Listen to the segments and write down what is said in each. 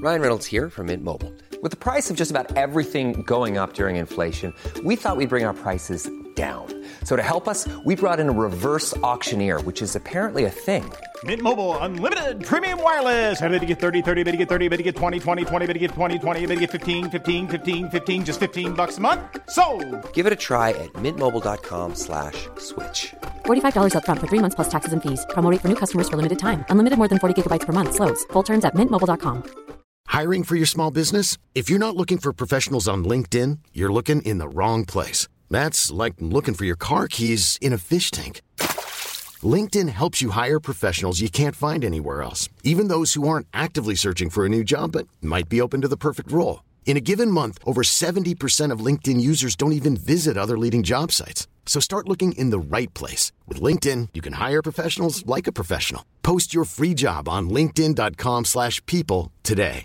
Ryan Reynolds here from Mint Mobile. With the price of just about everything going up during inflation, we thought we'd bring our prices down. So to help us, we brought in a reverse auctioneer, which is apparently a thing. Mint Mobile Unlimited Premium Wireless. How to get 30, 30, bit to get 30, bit to get 20, 20, 20, bit to get 20, 20, bit to get 15, 15, 15, 15, just $15 a month? Sold! Give it a try at mintmobile.com/switch. $45 up front for 3 months plus taxes and fees. Promo rate for new customers for limited time. Unlimited more than 40 gigabytes per month. Slows full terms at mintmobile.com. Hiring for your small business? If you're not looking for professionals on LinkedIn, you're looking in the wrong place. That's like looking for your car keys in a fish tank. LinkedIn helps you hire professionals you can't find anywhere else, even those who aren't actively searching for a new job but might be open to the perfect role. In a given month, over 70% of LinkedIn users don't even visit other leading job sites. So start looking in the right place. With LinkedIn, you can hire professionals like a professional. Post your free job on linkedin.com/people today.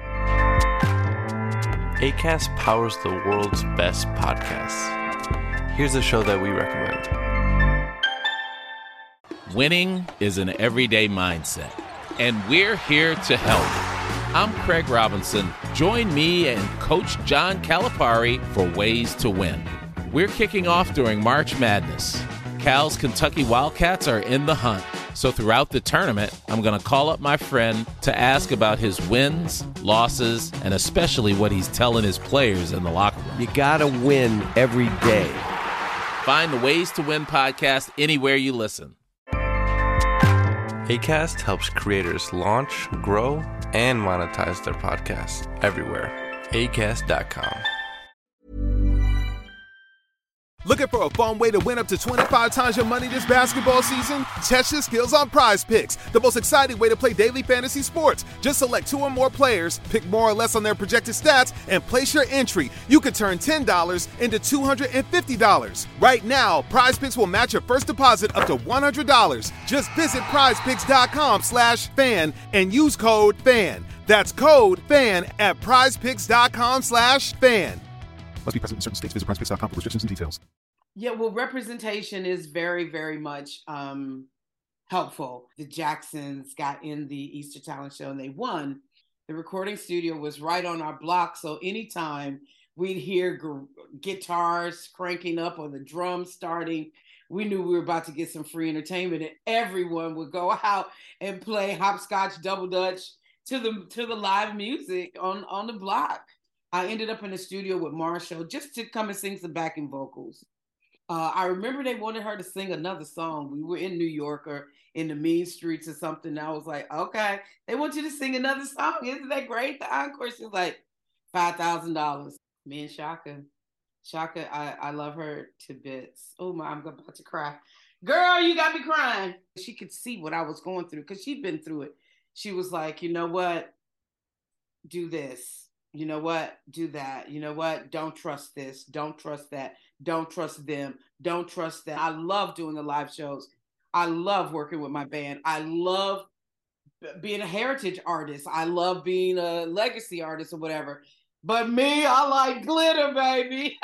Acast powers the world's best podcasts. Here's a show that we recommend. Winning is an everyday mindset, and we're here to help. I'm Craig Robinson. Join me and Coach John Calipari for Ways to Win. We're kicking off during March Madness. Cal's Kentucky Wildcats are in the hunt. So throughout the tournament, I'm going to call up my friend to ask about his wins, losses, and especially what he's telling his players in the locker room. You got to win every day. Find the Ways to Win podcast anywhere you listen. Acast helps creators launch, grow, and monetize their podcasts everywhere. Acast.com. Looking for a fun way to win up to 25 times your money this basketball season? Test your skills on Prize Picks, the most exciting way to play daily fantasy sports. Just select 2 or more players, pick more or less on their projected stats, and place your entry. You could turn $10 into $250. Right now, Prize Picks will match your first deposit up to $100. Just visit prizepicks.com/fan and use code FAN. That's code FAN at prizepicks.com/fan. Must be present in certain states. Visit prizepicks.com for restrictions and details. Yeah, well, representation is very, very much helpful. The Jacksons got in the Easter Talent Show and they won. The recording studio was right on our block, so anytime we'd hear guitars cranking up or the drums starting, we knew we were about to get some free entertainment, and everyone would go out and play hopscotch, double dutch to the live music on the block. I ended up in the studio with Marshall just to come and sing some backing vocals. I remember they wanted her to sing another song. We were in New York or in the mean streets or something. I was like, okay, they want you to sing another song. Isn't that great? The encore, she's like, $5,000. Me and Shaka, I love her to bits. Oh my, I'm about to cry. Girl, you got me crying. She could see what I was going through because she'd been through it. She was like, you know what? Do this. You know what? Do that. You know what? Don't trust this. Don't trust that. Don't trust them. Don't trust that. I love doing the live shows. I love working with my band. I love being a heritage artist. I love being a legacy artist or whatever. But me, I like glitter, baby.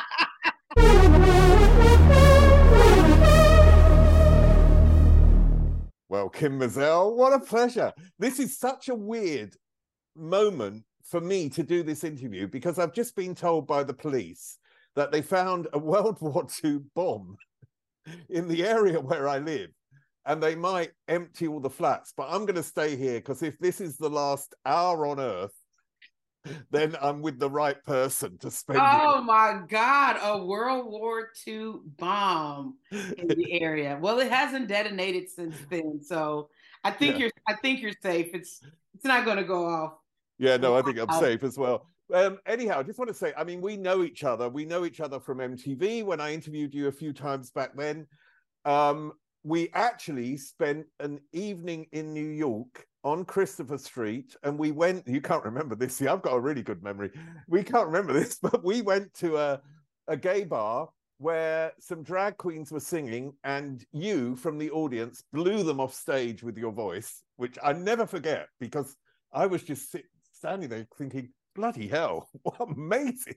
Well, Kim Mazel, what a pleasure. This is such a weird moment for me to do this interview because I've just been told by the police that they found a World War II bomb in the area where I live and they might empty all the flats. But I'm going to stay here because if this is the last hour on Earth, then I'm with the right person to spend Oh my God, a World War II bomb in the area. Well, it hasn't detonated since then, so I think you're safe. It's not going to go off. Yeah, no, I think I'm safe as well. Anyhow, I just want to say, I mean, we know each other. We know each other from MTV when I interviewed you a few times back then. We actually spent an evening in New York on Christopher Street, and we went, you can't remember this, see, I've got a really good memory. We can't remember this, but we went to a gay bar where some drag queens were singing, and you, from the audience, blew them off stage with your voice, which I never forget, because I was just standing there thinking, bloody hell, what amazing.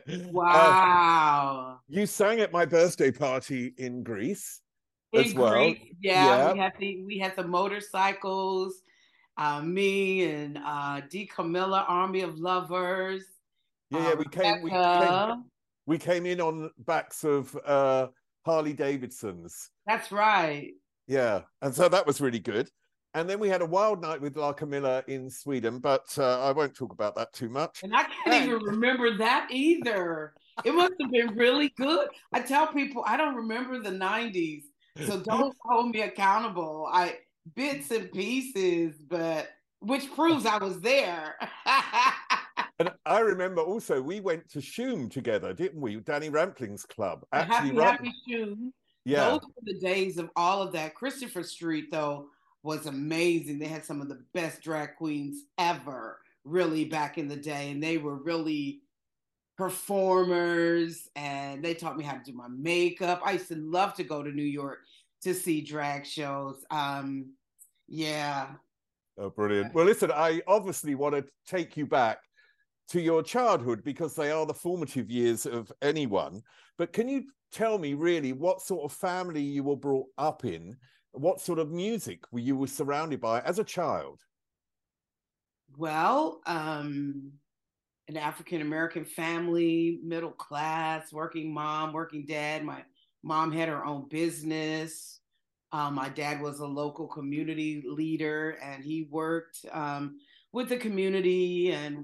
Wow. You sang at my birthday party in Greece in as well. Greece, yeah. We had the motorcycles. Me and D. Camilla, Army of Lovers. Yeah, we came in on backs of Harley Davidsons. That's right. Yeah, and so that was really good. And then we had a wild night with La Camilla in Sweden, but I won't talk about that too much. And I can't even remember that either. It must have been really good. I tell people I don't remember the 90s, so don't hold me accountable. Bits and pieces, but which proves I was there. And I remember also we went to Shoom together, didn't we? Danny Rampling's club. Happy Shoom. Yeah. Those were the days of all of that. Christopher Street, though, was amazing. They had some of the best drag queens ever, really, back in the day. And they were really performers, and they taught me how to do my makeup. I used to love to go to New York to see drag shows. Yeah. Oh, brilliant. Well, listen, I obviously want to take you back to your childhood because they are the formative years of anyone. But can you tell me really what sort of family you were brought up in? What sort of music you were surrounded by as a child? Well, an African-American family, middle class, working mom, working dad. My mom had her own business. My dad was a local community leader, and he worked with the community and,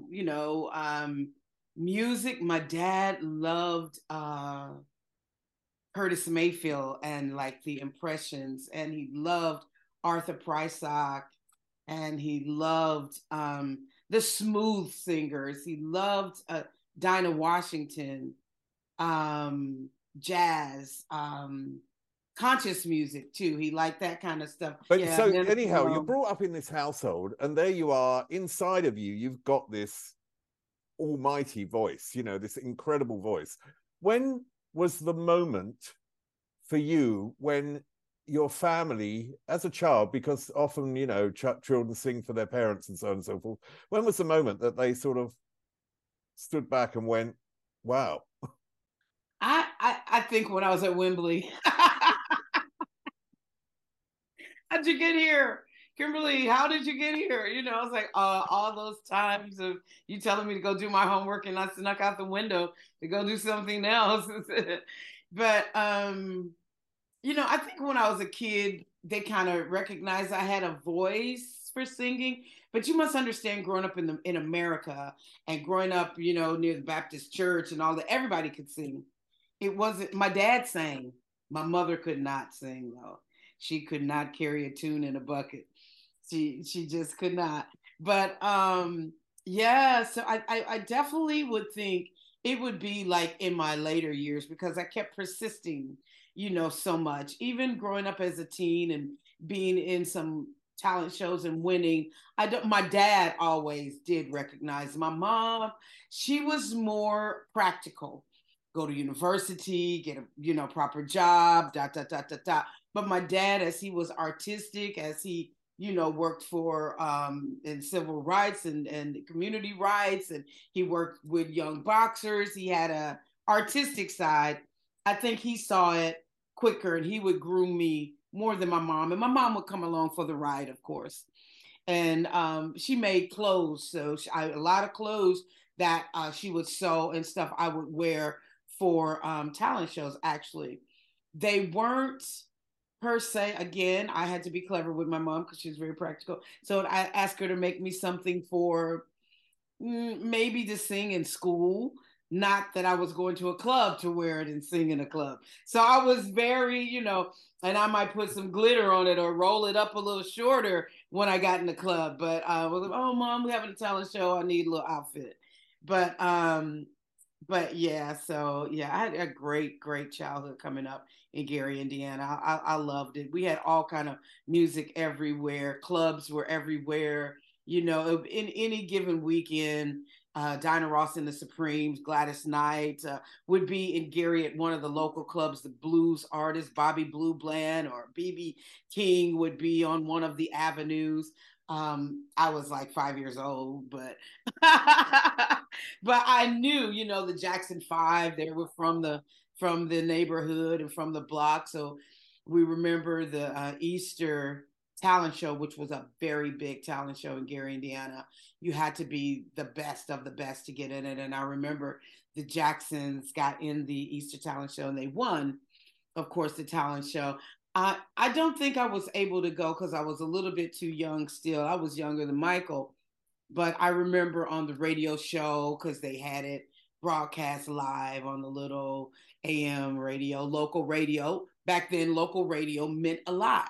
music. My dad loved Curtis Mayfield and like the Impressions, and he loved Arthur Prysock, and he loved the smooth singers. He loved Dinah Washington, jazz, conscious music too. He liked that kind of stuff. But yeah, so anyhow, you're brought up in this household, and there you are, inside of you, you've got this almighty voice, this incredible voice. When was the moment for you when your family, as a child, because often, children sing for their parents and so on and so forth, when was the moment that they sort of stood back and went, wow? I think when I was at Wembley. How'd you get here? Kimberly, how did you get here? I was like, all those times of you telling me to go do my homework and I snuck out the window to go do something else. But, I think when I was a kid, they kind of recognized I had a voice for singing. But you must understand, growing up in America and growing up, near the Baptist church and all that, everybody could sing. It wasn't, my dad sang. My mother could not sing, though. She could not carry a tune in a bucket. She just could not. But so I definitely would think it would be like in my later years, because I kept persisting, so much. Even growing up as a teen and being in some talent shows and winning, my dad always did recognize. My mom, she was more practical. Go to university, get a proper job, ... But my dad, as he was artistic, as he worked for in civil rights and community rights, and he worked with young boxers, he had a artistic side. I think he saw it quicker, and he would groom me more than my mom. And my mom would come along for the ride, of course. And she made clothes, so a lot of clothes that she would sew and stuff I would wear for talent shows. Actually, they weren't per se. Again, I had to be clever with my mom because she was very practical. So I asked her to make me something for maybe to sing in school. Not that I was going to a club to wear it and sing in a club. So I was very, and I might put some glitter on it or roll it up a little shorter when I got in the club. But I was like, oh, Mom, we're having a talent show. I need a little outfit. But yeah, so yeah, I had a great childhood coming up in Gary, Indiana. I loved it. We had all kind of music everywhere. Clubs were everywhere. In any given weekend, Diana Ross and the Supremes, Gladys Knight would be in Gary at one of the local clubs. The blues artist Bobby Blue Bland or B.B. King would be on one of the avenues. I was like 5 years old, but but I knew, the Jackson 5, they were from the neighborhood and from the block. So we remember the Easter talent show, which was a very big talent show in Gary, Indiana. You had to be the best of the best to get in it. And I remember the Jacksons got in the Easter talent show and they won, of course, the talent show. I don't think I was able to go because I was a little bit too young still. I was younger than Michael. But I remember on the radio show, because they had it broadcast live on the little AM radio, local radio. Back then, local radio meant a lot.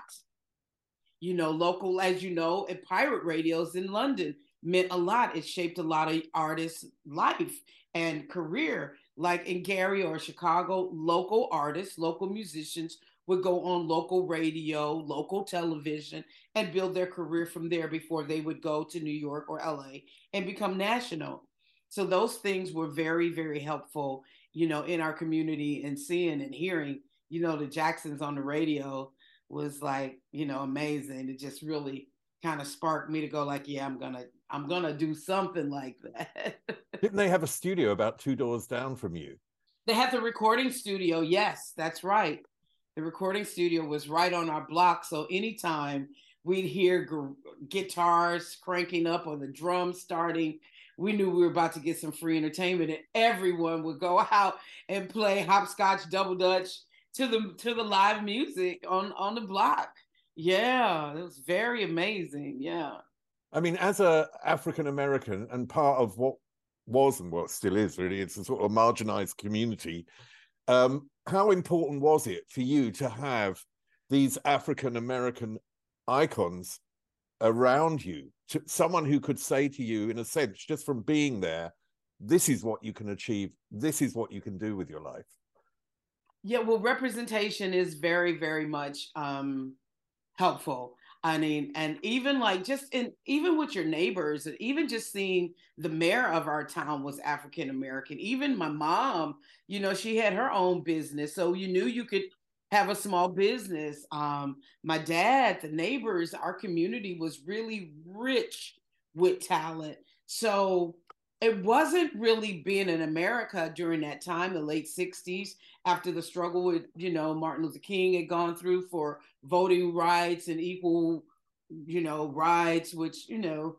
You know, local, as you know, and pirate radios in London meant a lot. It shaped a lot of artists' life and career. Like in Gary or Chicago, local artists, local musicians would go on local radio, local television, and build their career from there before they would go to New York or LA and become national. So those things were very, very helpful, you know, in our community, and seeing and hearing, you know, the Jacksons on the radio was like, you know, amazing. It just really kind of sparked me to go like, yeah, I'm gonna do something like that. Didn't they have a studio about 2 doors down from you? They had the recording studio. Yes, that's right. The recording studio was right on our block. So anytime we'd hear guitars cranking up or the drums starting, we knew we were about to get some free entertainment, and everyone would go out and play hopscotch, double dutch to the live music on the block. Yeah, it was very amazing. Yeah. I mean, as a African American and part of what was and what still is really, it's a sort of marginalized community. How important was it for you to have these African American icons around you, to someone who could say to you, in a sense, just from being there, this is what you can achieve, this is what you can do with your life? Yeah, well, representation is very, very much helpful. I mean, and even like even with your neighbors, and even just seeing the mayor of our town was African American. Even my mom, you know, she had her own business, so you knew you could have a small business. My dad, the neighbors, our community was really rich with talent. So it wasn't really being in America during that time, the late 60s, after the struggle with, you know, Martin Luther King had gone through for voting rights and equal, you know, rights, which, you know,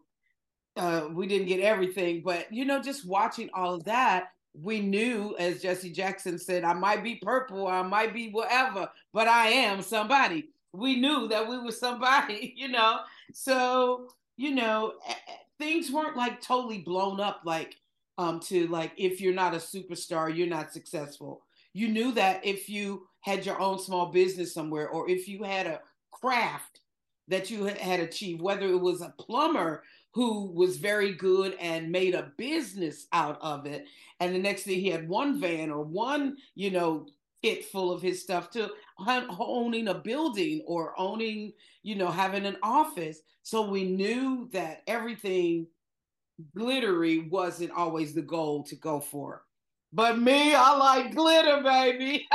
we didn't get everything. But, you know, just watching all of that, we knew, as Jesse Jackson said, I might be purple, I might be whatever, but I am somebody. We knew that we were somebody, you know. So, you know, things weren't like totally blown up, like to like, if you're not a superstar, you're not successful. You knew that if you had your own small business somewhere, or if you had a craft that you had achieved, whether it was a plumber who was very good and made a business out of it, and the next thing he had one van or one, you know, kit full of his stuff, to owning a building or owning, you know, having an office. So we knew that everything glittery wasn't always the goal to go for. But me, I like glitter, baby.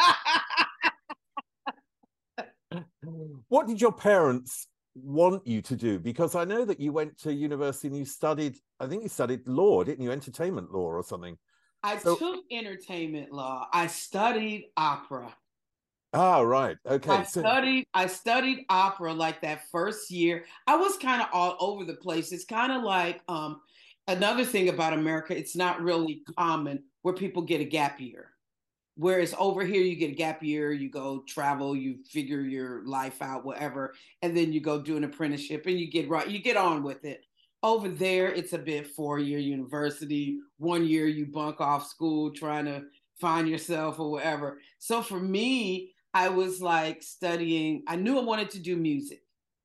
What did your parents want you to do? Because I know that you went to university and you studied, I think you studied law, didn't you? Entertainment law or something. I took entertainment law. I studied opera. Ah, right. Okay. I studied opera like that first year. I was kind of all over the place. It's kind of like another thing about America, it's not really common where people get a gap year. Whereas over here, you get a gap year, you go travel, you figure your life out, whatever, and then you go do an apprenticeship and you get on with it. Over there, it's a bit 4-year university. 1 year you bunk off school trying to find yourself or whatever. So for me, I was like studying. I knew I wanted to do music.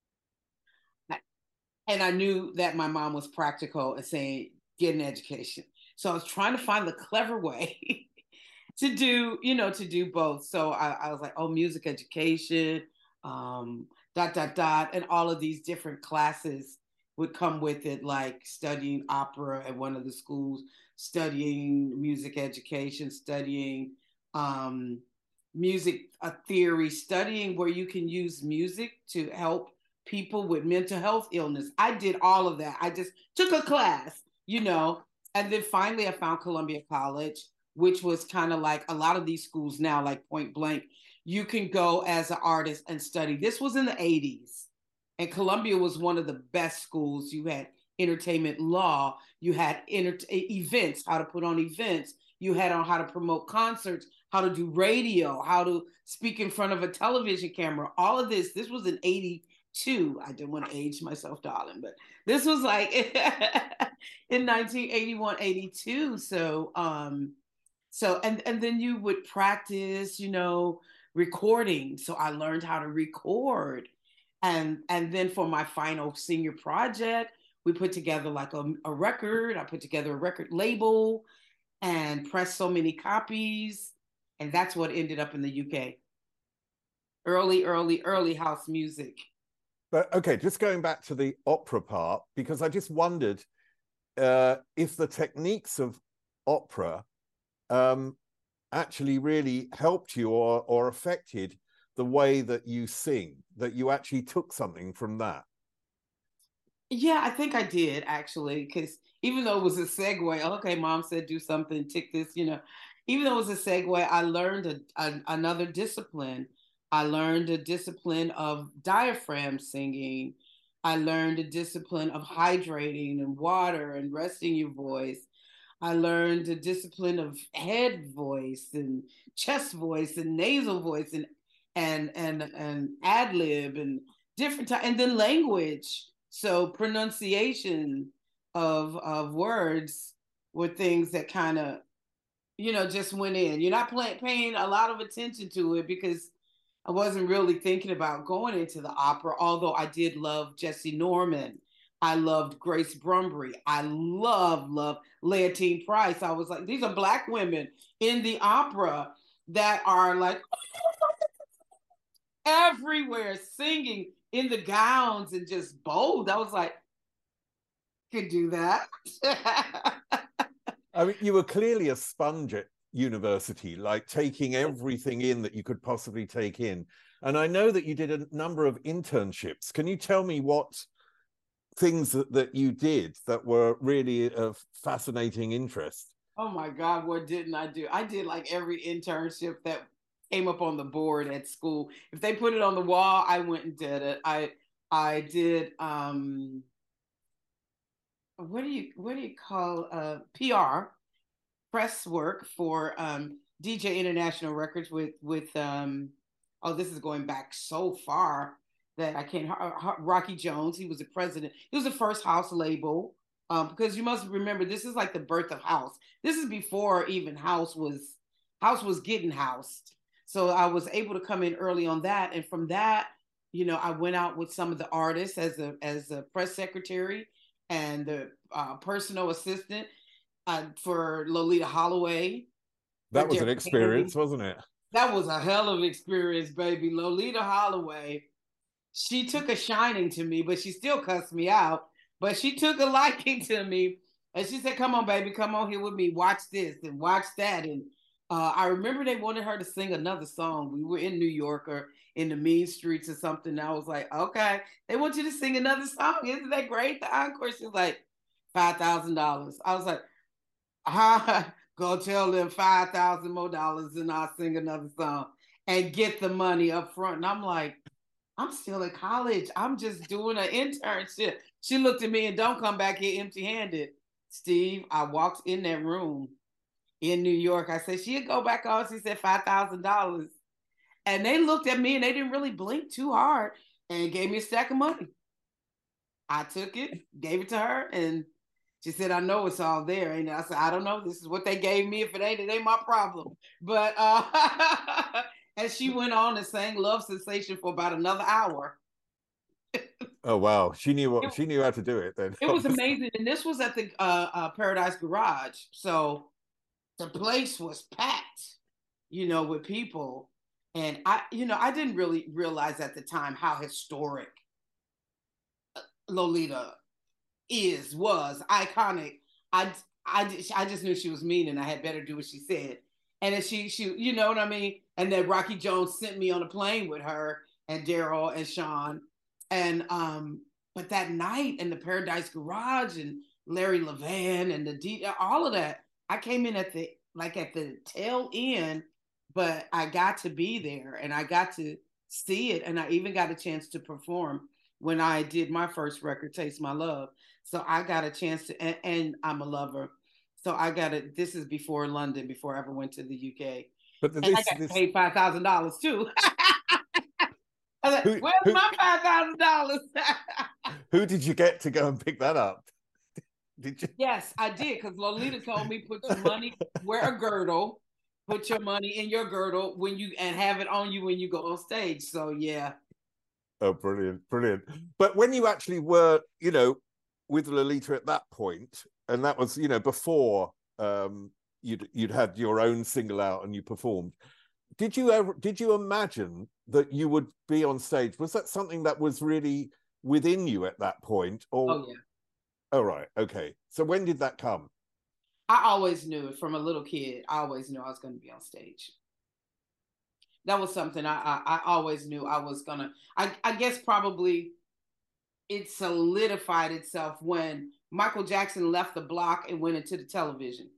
And I knew that my mom was practical and saying, get an education. So I was trying to find the clever way to do both. So I was like, oh, music education, ... and all of these different classes would come with it, like studying opera at one of the schools, studying music education, studying music theory, studying where you can use music to help people with mental health illness. I did all of that. I just took a class, you know, and then finally I found Columbia College, which was kind of like a lot of these schools now, like Point Blank, you can go as an artist and study. This was in the 80s. And Columbia was one of the best schools. You had entertainment law, you had events, how to put on events, you had on how to promote concerts, how to do radio, how to speak in front of a television camera. All of this was in 82. I didn't want to age myself, darling, but this was like in 1981, 82. So, and then you would practice, recording. So I learned how to record. And then for my final senior project, we put together like a record. I put together a record label and pressed so many copies. And that's what ended up in the UK. Early house music. But okay, just going back to the opera part, because I just wondered if the techniques of opera actually really helped you or affected the way that you sing, that you actually took something from that. Yeah, I think I did actually, because even though it was a segue, okay, mom said do something, tick this, even though it was a segue, I learned another discipline. I learned a discipline of diaphragm singing. I learned a discipline of hydrating and water and resting your voice. I learned a discipline of head voice and chest voice and nasal voice and ad lib and different time, and then language. So pronunciation of words were things that kind of, just went in. You're not paying a lot of attention to it because I wasn't really thinking about going into the opera, although I did love Jesse Norman. I loved Grace Brumbry. I loved Leontine Price. I was like, these are Black women in the opera that are like everywhere singing in the gowns and just bold. I was like, could do that. I mean, you were clearly a sponge at university, like taking everything in that you could possibly take in. And I know that you did a number of internships. Can you tell me what things that you did that were really of fascinating interest? Oh my God, what didn't I do? I did like every internship that came up on the board at school. If they put it on the wall, I went and did it. I did what do you call PR, press work for DJ International Records with this is going back so far that I can't. Rocky Jones, he was the president. He was the first house label, because you must remember this is like the birth of house. This is before even house was getting housed. So I was able to come in early on that, and from that, I went out with some of the artists as a press secretary and the personal assistant for Lolita Holloway. That was an experience, wasn't it? That was a hell of an experience, baby. Lolita Holloway, she took a shining to me, but she still cussed me out. But she took a liking to me, and she said, "Come on, baby, come on here with me. Watch this and watch that." And I remember they wanted her to sing another song. We were in New York or in the mean streets or something. And I was like, okay, they want you to sing another song. Isn't that great? The encore. She was like, $5,000. I was like, go tell them $5,000 more and I'll sing another song and get the money up front. And I'm like, I'm still in college. I'm just doing an internship. She looked at me and don't come back here empty-handed. Steve, I walked in that room in New York. I said, she'd go back on. She said $5,000. And they looked at me and they didn't really blink too hard and gave me a stack of money. I took it, gave it to her, and she said, I know it's all there. And I said, I don't know. This is what they gave me. If it ain't my problem. But and she went on and sang Love Sensation for about another hour. Oh, wow. She knew how to do it then. It was amazing. And this was at the Paradise Garage. So the place was packed, with people. And I didn't really realize at the time how historic Lolita was iconic. I just knew she was mean and I had better do what she said. And then she you know what I mean? And then Rocky Jones sent me on a plane with her and Daryl and Sean. And but that night in the Paradise Garage and Larry Levan and all of that, I came in at the tail end, but I got to be there and I got to see it, and I even got a chance to perform when I did my first record, Taste My Love. So I got a chance to, and I'm a lover. So this is before London, before I ever went to the UK. But and I got paid $5,000 too. I was like, where's my $5,000? Who did you get to go and pick that up? Did you? Yes, I did, because Lolita told me, put your money, wear a girdle, put your money in your girdle and have it on you when you go on stage. So yeah. Oh, brilliant. But when you actually were, with Lolita at that point, and that was, before you'd had your own single out and you performed, did you imagine that you would be on stage? Was that something that was really within you at that point? Or... Oh, yeah. Oh, right. Okay. So when did that come? I always knew it from a little kid. I always knew I was going to be on stage. That was something I always knew I was going to. I guess probably it solidified itself when Michael Jackson left the block and went into the television.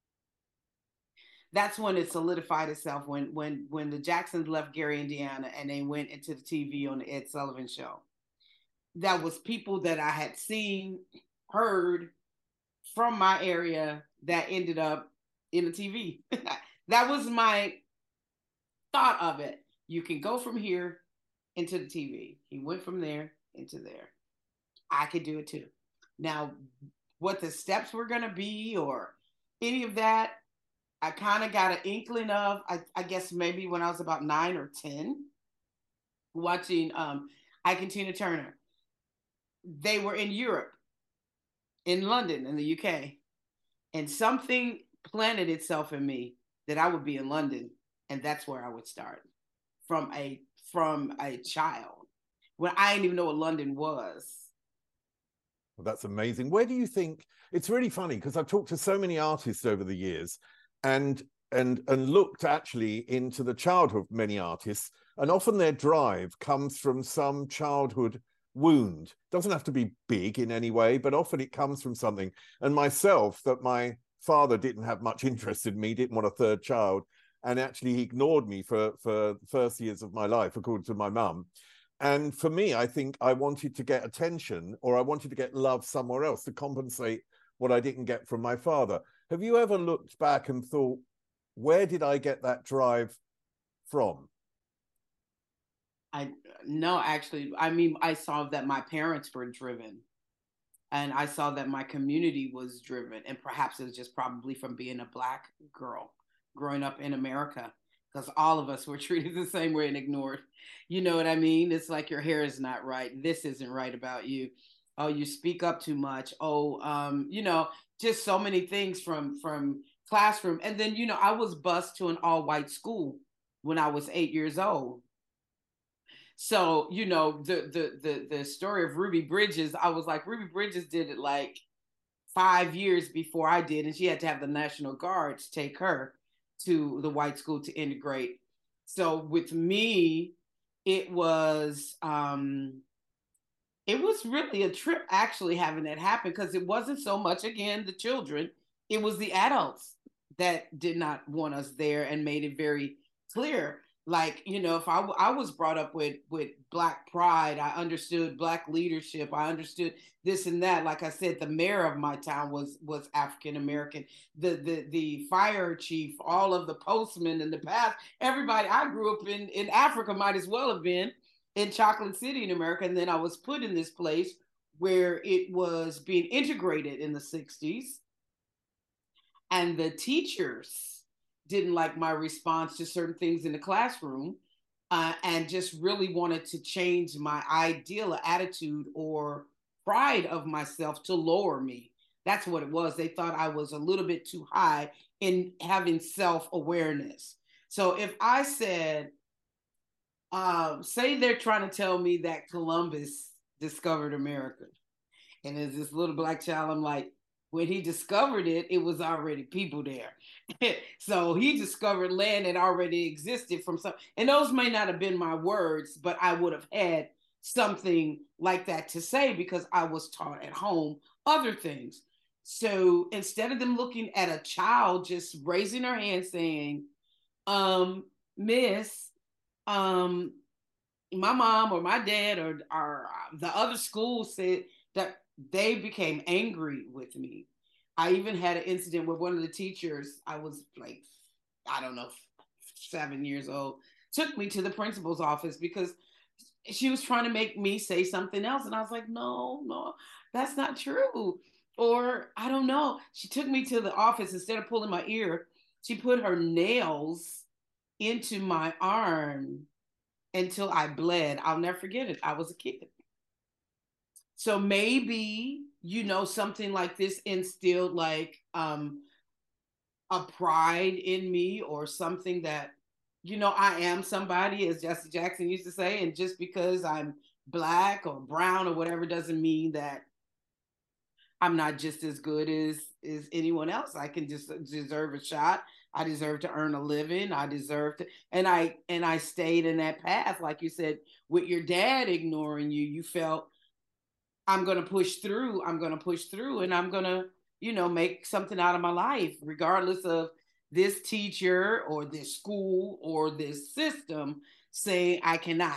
That's when it solidified itself, when the Jacksons left Gary, Indiana, and they went into the TV on the Ed Sullivan Show. That was people that I had seen, heard from my area that ended up in the TV. That was my thought of it. You can go from here into the TV. He went from there into there. I could do it too. Now, what the steps were going to be or any of that, I kind of got an inkling of, I guess maybe when I was about 9 or 10, watching Ike and Tina Turner. They were in Europe, in London, in the UK. And something planted itself in me that I would be in London. And that's where I would start from a child, when I didn't even know what London was. Well, that's amazing. Where do you think, it's really funny because I've talked to so many artists over the years and looked actually into the childhood of many artists, and often their drive comes from some childhood wound. Doesn't have to be big in any way, but often it comes from something. And myself, that my father didn't have much interest in me, didn't want a third child, and actually he ignored me for the first years of my life, according to my mum. And for me, I think I wanted to get attention, or I wanted to get love somewhere else to compensate what I didn't get from my father. Have you ever looked back and thought, where did I get that drive from? No, actually, I mean, I saw that my parents were driven, and I saw that my community was driven, and perhaps it was just probably from being a Black girl growing up in America, because all of us were treated the same way and ignored. You know what I mean? It's like, your hair is not right. This isn't right about you. Oh, you speak up too much. Oh, just so many things from classroom. And then, I was bused to an all-white school when I was 8 years old. So, the story of Ruby Bridges, I was like, Ruby Bridges did it like 5 years before I did, and she had to have the National Guard to take her to the white school to integrate. So with me, it was really a trip actually having that happen, because it wasn't so much, again, the children, it was the adults that did not want us there and made it very clear. Like, if I was brought up with Black pride, I understood Black leadership, I understood this and that. Like I said, the mayor of my town was African American. The fire chief, all of the postmen in the past, everybody. I grew up in Africa, might as well have been in Chocolate City in America, and then I was put in this place where it was being integrated in the 60s, and the teachers didn't like my response to certain things in the classroom, and just really wanted to change my ideal, attitude, or pride of myself to lower me. That's what it was. They thought I was a little bit too high in having self-awareness. So if I said, say they're trying to tell me that Columbus discovered America, and as this little Black child, I'm like, when he discovered it, it was already people there. So he discovered land that already existed from some, and those may not have been my words, but I would have had something like that to say, because I was taught at home other things. So instead of them looking at a child just raising her hand saying, Miss, my mom or my dad or the other school said that they became angry with me. I even had an incident with one of the teachers. I was like, I don't know, 7 years old, took me to the principal's office because she was trying to make me say something else. And I was like, no, that's not true. Or I don't know. She took me to the office. Instead of pulling my ear, she put her nails into my arm until I bled. I'll never forget it. I was a kid. So maybe, something like this instilled like a pride in me, or something that, I am somebody, as Jesse Jackson used to say, and just because I'm Black or brown or whatever doesn't mean that I'm not just as good as anyone else. I can just deserve a shot. I deserve to earn a living. I deserve to, and I stayed in that path. Like you said, with your dad ignoring you, you felt, I'm going to push through. I'm going to push through, and I'm going to, make something out of my life, regardless of this teacher or this school or this system saying I cannot.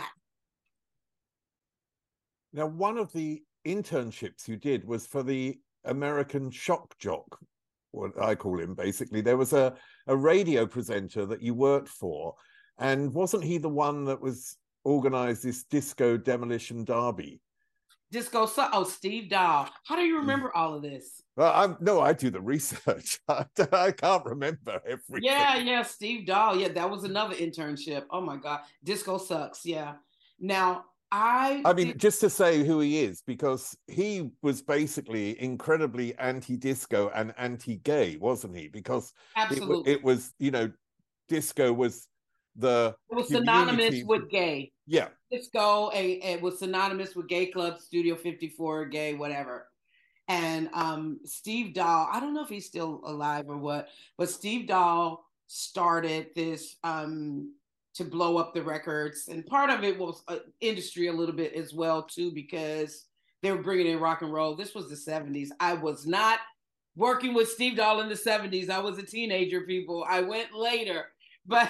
Now, one of the internships you did was for the American Shock Jock, what I call him, basically. There was a radio presenter that you worked for, and wasn't he the one that was organized this disco demolition derby? Steve Dahl. How do you remember all of this? Well, I do the research. I can't remember everything. Yeah, Steve Dahl. Yeah, that was another internship. Oh my God, Disco Sucks. Yeah. Now just to say who he is, because he was basically incredibly anti-disco and anti-gay, wasn't he? Because absolutely, it was, disco was it was synonymous with gay. Yeah. Disco it was synonymous with gay clubs, Studio 54, gay, whatever. And Steve Dahl, I don't know if he's still alive or what, but Steve Dahl started this to blow up the records. And part of it was industry a little bit as well, too, because they were bringing in rock and roll. This was the 70s. I was not working with Steve Dahl in the 70s. I was a teenager, people. I went later. But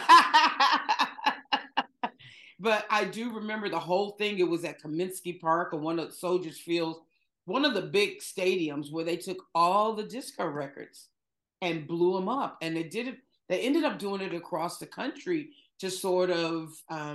but I do remember the whole thing. It was at Kaminsky Park or one of Soldiers Field, one of the big stadiums, where they took all the disco records and blew them up. And they ended up doing it across the country to sort of,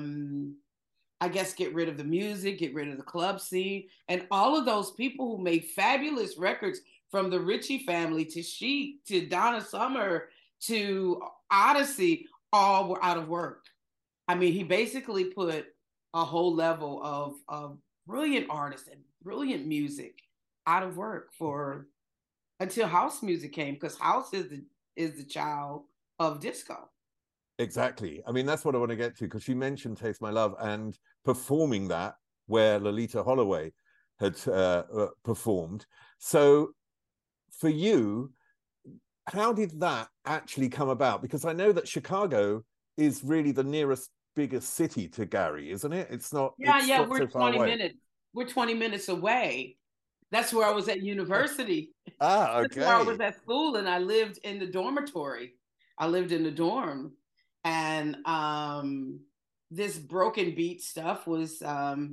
I guess, get rid of the music, get rid of the club scene. And all of those people who made fabulous records, from the Ritchie family to Chic to Donna Summer to Odyssey, all were out of work. I mean, he basically put a whole level of brilliant artists and brilliant music out of work until house music came, because house is the child of disco. Exactly. I mean, that's what I want to get to, because you mentioned Taste My Love and performing that where Loleatta Holloway had performed. So for you, how did that actually come about? Because I know that Chicago is really the nearest biggest city to Gary, isn't it? It's not. Yeah, we're 20 minutes. We're 20 minutes away. That's where I was at university. Okay. That's where I was at school, and I lived in the dormitory. I lived in the dorm, and this broken beat stuff was,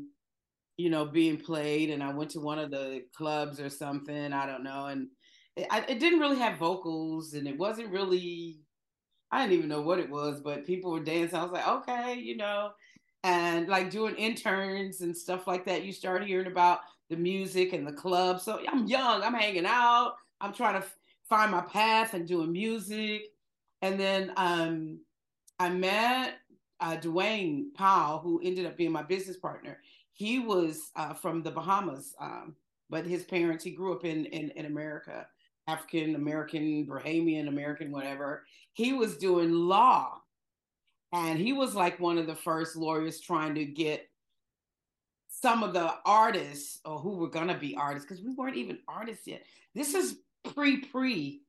being played, and I went to one of the clubs or something. I don't know, and it didn't really have vocals, and it wasn't really. I didn't even know what it was, but people were dancing. I was like, okay, and like doing interns and stuff like that. You start hearing about the music and the club. So I'm young, I'm hanging out. I'm trying to find my path and doing music. And then I met Dwayne Powell, who ended up being my business partner. He was from the Bahamas, but his parents, he grew up in America. African American, Bahamian American, whatever. He was doing law. And he was like one of the first lawyers trying to get some of the artists, or who were going to be artists, because we weren't even artists yet. This is pre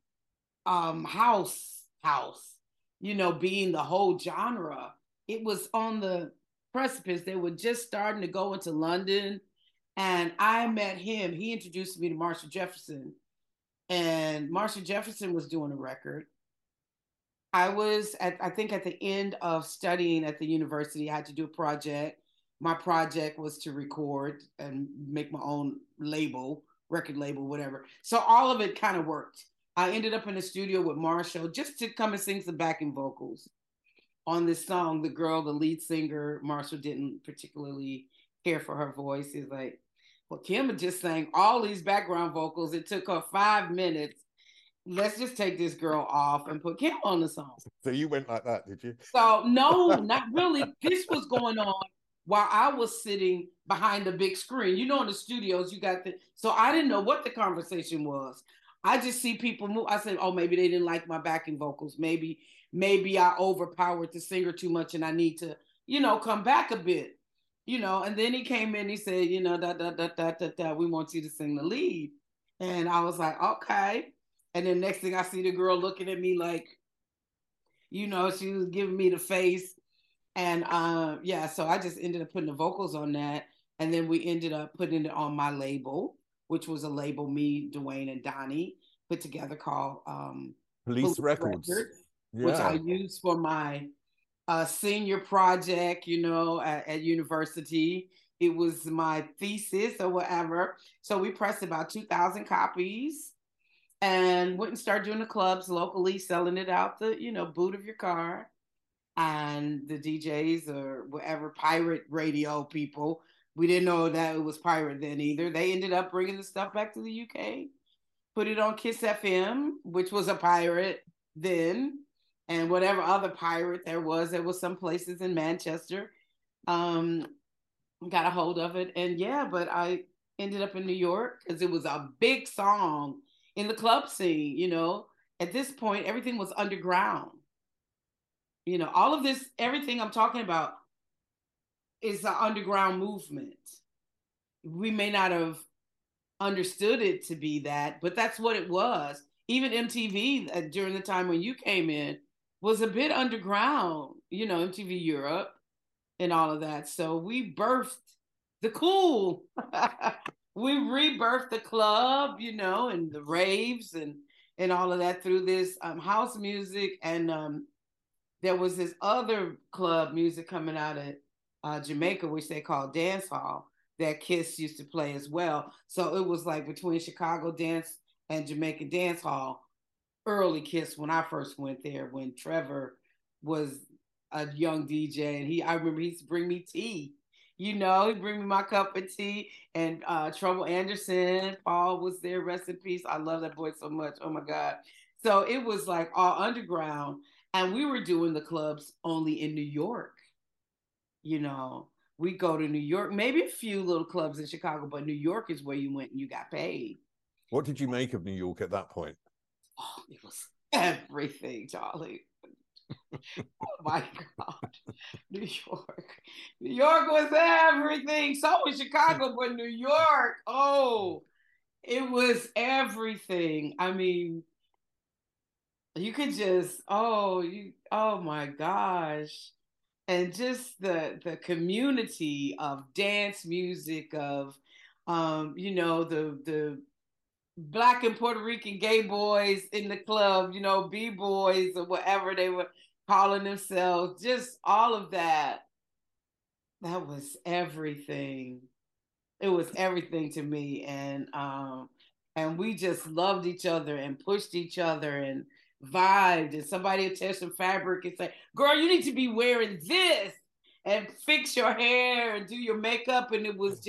house, being the whole genre. It was on the precipice. They were just starting to go into London. And I met him. He introduced me to Marshall Jefferson. And Marshall Jefferson was doing a record. I was, I think at the end of studying at the university, I had to do a project. my project was to record and make my own label, record label, whatever. So all of it kind of worked. I ended up in the studio with Marshall just to come and sing some backing vocals on this song. The lead singer, Marshall didn't particularly care for her voice. He's like, well, Kim had just sang all these background vocals. It took her 5 minutes. Let's just take this girl off and put Kim on the song. So you went like that, did you? So no, not really. This was going on while I was sitting behind the big screen. You know, in the studios, you got so I didn't know what the conversation was. I just see people move. I said, oh, maybe they didn't like my backing vocals. Maybe I overpowered the singer too much and I need to, come back a bit, And then he came in, he said, we want you to sing the lead. And I was like, okay. And then next thing I see the girl looking at me like, she was giving me the face. And so I just ended up putting the vocals on that. And then we ended up putting it on my label, which was a label me, Dwayne, and Donnie put together called Police Records. Which I used for my senior project, at university. It was my thesis or whatever. So we pressed about 2,000 copies and went and started doing the clubs locally, selling it out the, boot of your car. And the DJs or whatever, pirate radio people, we didn't know that it was pirate then either. They ended up bringing the stuff back to the UK, put it on Kiss FM, which was a pirate then, and whatever other pirate there was some places in Manchester, got a hold of it. And but I ended up in New York because it was a big song in the club scene, At this point, everything was underground. All of this, everything I'm talking about is an underground movement. We may not have understood it to be that, but that's what it was. Even MTV during the time when you came in was a bit underground, MTV Europe and all of that. So we birthed the cool. We rebirthed the club, and the raves and all of that through this house music. And there was this other club music coming out of Jamaica, which they call dance hall, that Kiss used to play as well. So it was like between Chicago dance and Jamaica dance hall, early Kiss when I first went there, when Trevor was a young DJ. And I remember he used to bring me tea. He'd bring me my cup of tea. And Trouble Anderson, Paul was there, rest in peace. I love that boy so much. Oh my God. So it was like all underground. And we were doing the clubs only in New York. We go to New York, maybe a few little clubs in Chicago, but New York is where you went and you got paid. What did you make of New York at that point? Oh, it was everything, Charlie. Oh my God. New York was everything. So was Chicago, but New York, it was everything. I mean, you could just, oh my gosh. And just the community of dance music, of, the Black and Puerto Rican gay boys in the club, B-boys or whatever they were calling themselves, just all of that. That was everything. It was everything to me. And we just loved each other and pushed each other and vibed, and somebody would tear some fabric and say, girl, you need to be wearing this and fix your hair and do your makeup. And it was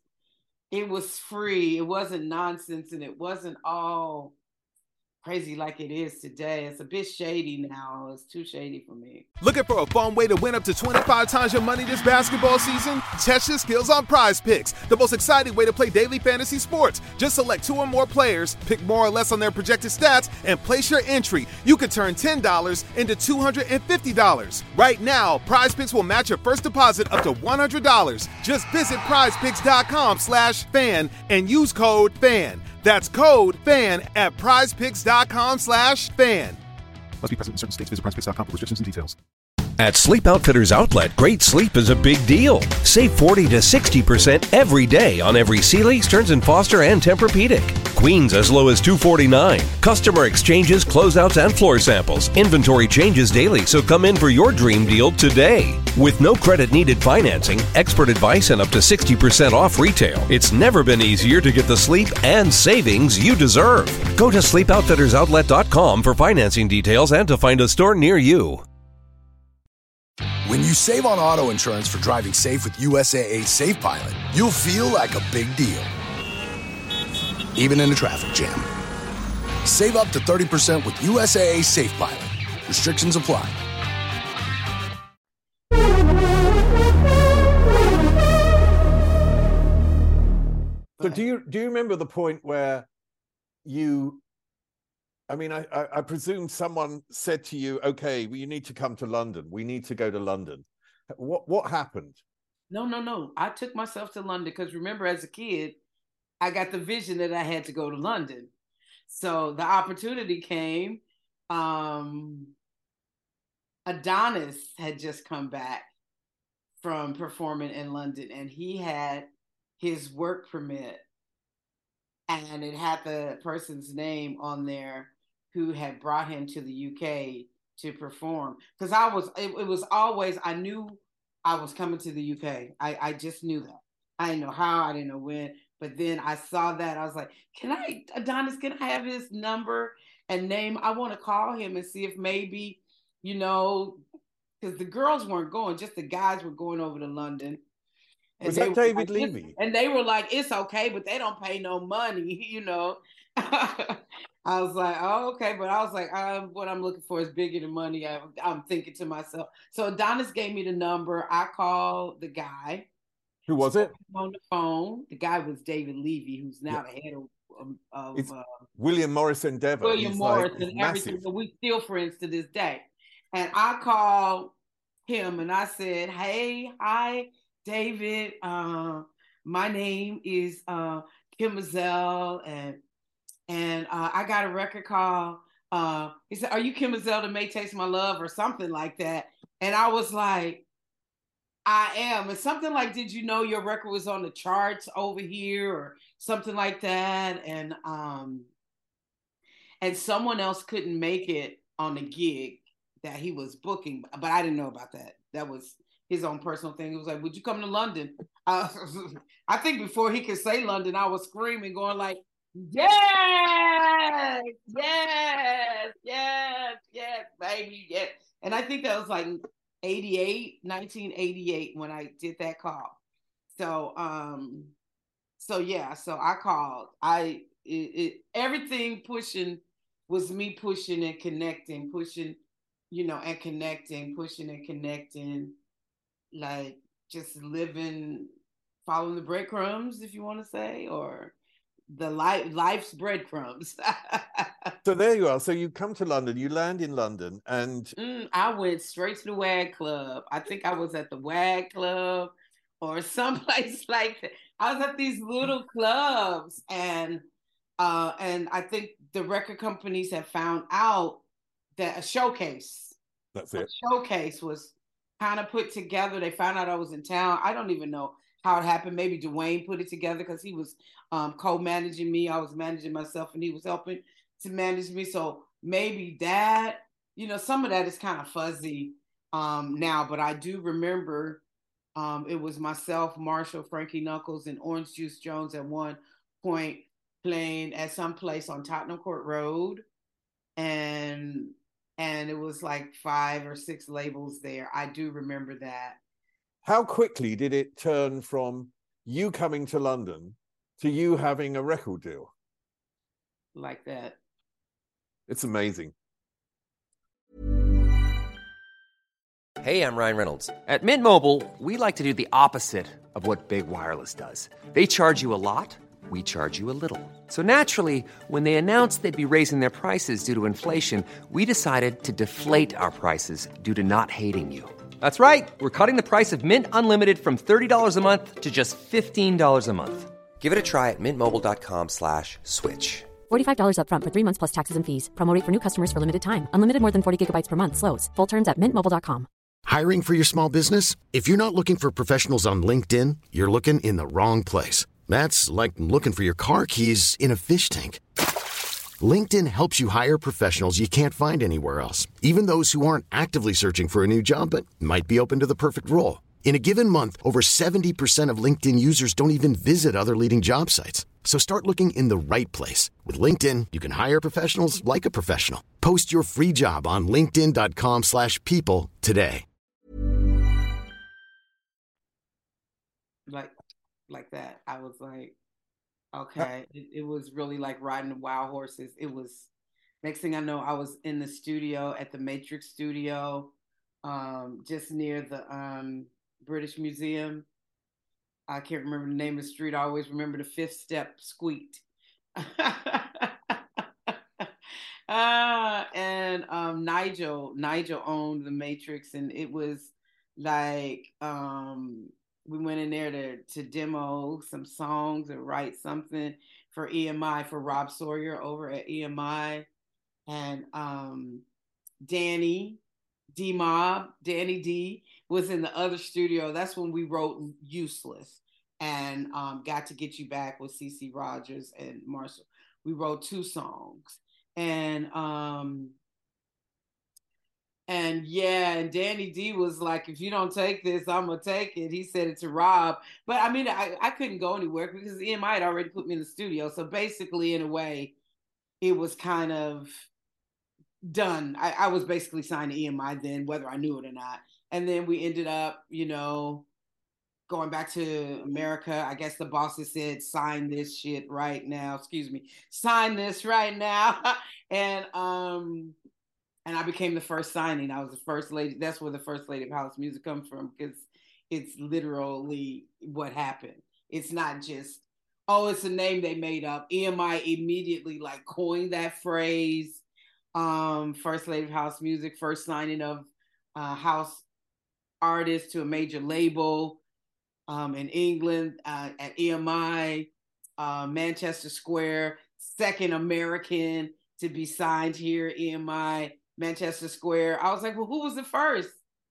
free. It wasn't nonsense, and it wasn't all crazy like it is today. It's a bit shady now. It's too shady for me. Looking for a fun way to win up to 25 times your money this basketball season? Test your skills on Prize Picks, the most exciting way to play daily fantasy sports. Just select 2 or more players, pick more or less on their projected stats, and place your entry. You could turn $10 into $250. Right now, Prize Picks will match your first deposit up to $100. Just visit prizepicks.com/fan and use code FAN. That's code FAN at prizepicks.com/fan. Must be present in certain states. Visit prizepicks.com for restrictions and details. At Sleep Outfitters Outlet, great sleep is a big deal. Save 40 to 60% every day on every Sealy, Stearns & Foster, and Tempur-Pedic. Queens as low as $249. Customer exchanges, closeouts, and floor samples. Inventory changes daily, so come in for your dream deal today. With no credit needed financing, expert advice, and up to 60% off retail, it's never been easier to get the sleep and savings you deserve. Go to sleepoutfittersoutlet.com for financing details and to find a store near you. When you save on auto insurance for driving safe with USAA Safe Pilot, you'll feel like a big deal, even in a traffic jam. Save up to 30% with USAA Safe Pilot. Restrictions apply. So do you remember the point where you, I mean, I presume someone said to you, okay, well, you need to come to London. We need to go to London. What happened? No. I took myself to London because remember, as a kid, I got the vision that I had to go to London. So the opportunity came. Adonis had just come back from performing in London, and he had his work permit, and it had the person's name on there who had brought him to the UK to perform. Because it was always, I knew I was coming to the UK. I just knew that. I didn't know how, I didn't know when, but then I saw that. I was like, Adonis, can I have his number and name? I want to call him and see if maybe, because the girls weren't going, just the guys were going over to London. And was that David Levy? And they were like, it's okay, but they don't pay no money, I was like, oh, okay. But I was like, what I'm looking for is bigger than money. I'm thinking to myself. So Adonis gave me the number. I called the guy. Who was it? On the phone. The guy was David Levy, who's now the head of William Morris Endeavour. William Morris and everything. But we still friends to this day. And I called him and I said, hi, David. My name is Kim Mazel, and I got a record called, he said, are you Kim Mazel that May Taste My Love or something like that? And I was like, I am. And something like, did you know your record was on the charts over here or something like that? And someone else couldn't make it on the gig that he was booking, but I didn't know about that. That was his own personal thing. It was like, would you come to London? I think before he could say London, I was screaming, going like, yes, baby, yes. And I think that was like 1988 when I did that call. So I called. Everything pushing was me pushing and connecting, pushing and connecting, like just living, following the breadcrumbs, if you want to say, or the life's breadcrumbs. So there you are. So you come to London, you land in London, and I went straight to the WAG Club. I think I was at the WAG Club or someplace like that. I was at these little clubs, and I think the record companies had found out that a showcase. That's it. A showcase was kind of put together. They found out I was in town. I don't even know how it happened. Maybe Dwayne put it together because he was co-managing me. I was managing myself and he was helping to manage me. So maybe that, some of that is kind of fuzzy now, but I do remember it was myself, Marshall, Frankie Knuckles, and Orange Juice Jones at one point playing at some place on Tottenham Court Road. And it was like 5 or 6 labels there. I do remember that. How quickly did it turn from you coming to London to you having a record deal? Like that. It's amazing. Hey, I'm Ryan Reynolds. At Mint Mobile, we like to do the opposite of what Big Wireless does. They charge you a lot. We charge you a little. So naturally, when they announced they'd be raising their prices due to inflation, we decided to deflate our prices due to not hating you. That's right. We're cutting the price of Mint Unlimited from $30 a month to just $15 a month. Give it a try at mintmobile.com/switch. $45 up front for 3 months plus taxes and fees. Promo rate for new customers for limited time. Unlimited more than 40 gigabytes per month slows. Full terms at mintmobile.com. Hiring for your small business? If you're not looking for professionals on LinkedIn, you're looking in the wrong place. That's like looking for your car keys in a fish tank. LinkedIn helps you hire professionals you can't find anywhere else, even those who aren't actively searching for a new job but might be open to the perfect role. In a given month, over 70% of LinkedIn users don't even visit other leading job sites. So start looking in the right place. With LinkedIn, you can hire professionals like a professional. Post your free job on linkedin.com/people today. Like that. I was like, okay. It was really like riding the wild horses. It was, next thing I know, I was in the studio at the Matrix studio, just near the British Museum. I can't remember the name of the street. I always remember the fifth step squeaked. And Nigel owned the Matrix, and it was like we went in there to demo some songs and write something for EMI, for Rob Sawyer over at EMI. And Danny D was in the other studio. That's when we wrote Useless and Got to Get You Back with CeCe Rogers and Marshall. We wrote 2 songs. And Danny D was like, if you don't take this, I'm going to take it. He said it to Rob. But I mean, I couldn't go anywhere because EMI had already put me in the studio. So basically, in a way, it was kind of done. I was basically signed to EMI then, whether I knew it or not. And then we ended up, going back to America. I guess the bosses said, sign this shit right now. Sign this right now. And I became the first signing. I was the first lady. That's where the first lady of house music comes from, because it's literally what happened. It's not just, it's a name they made up. EMI immediately coined that phrase. First lady of house music, first signing of house artist to a major label in England at EMI, Manchester Square, second American to be signed here at EMI, Manchester Square. I was like, well, who was the first?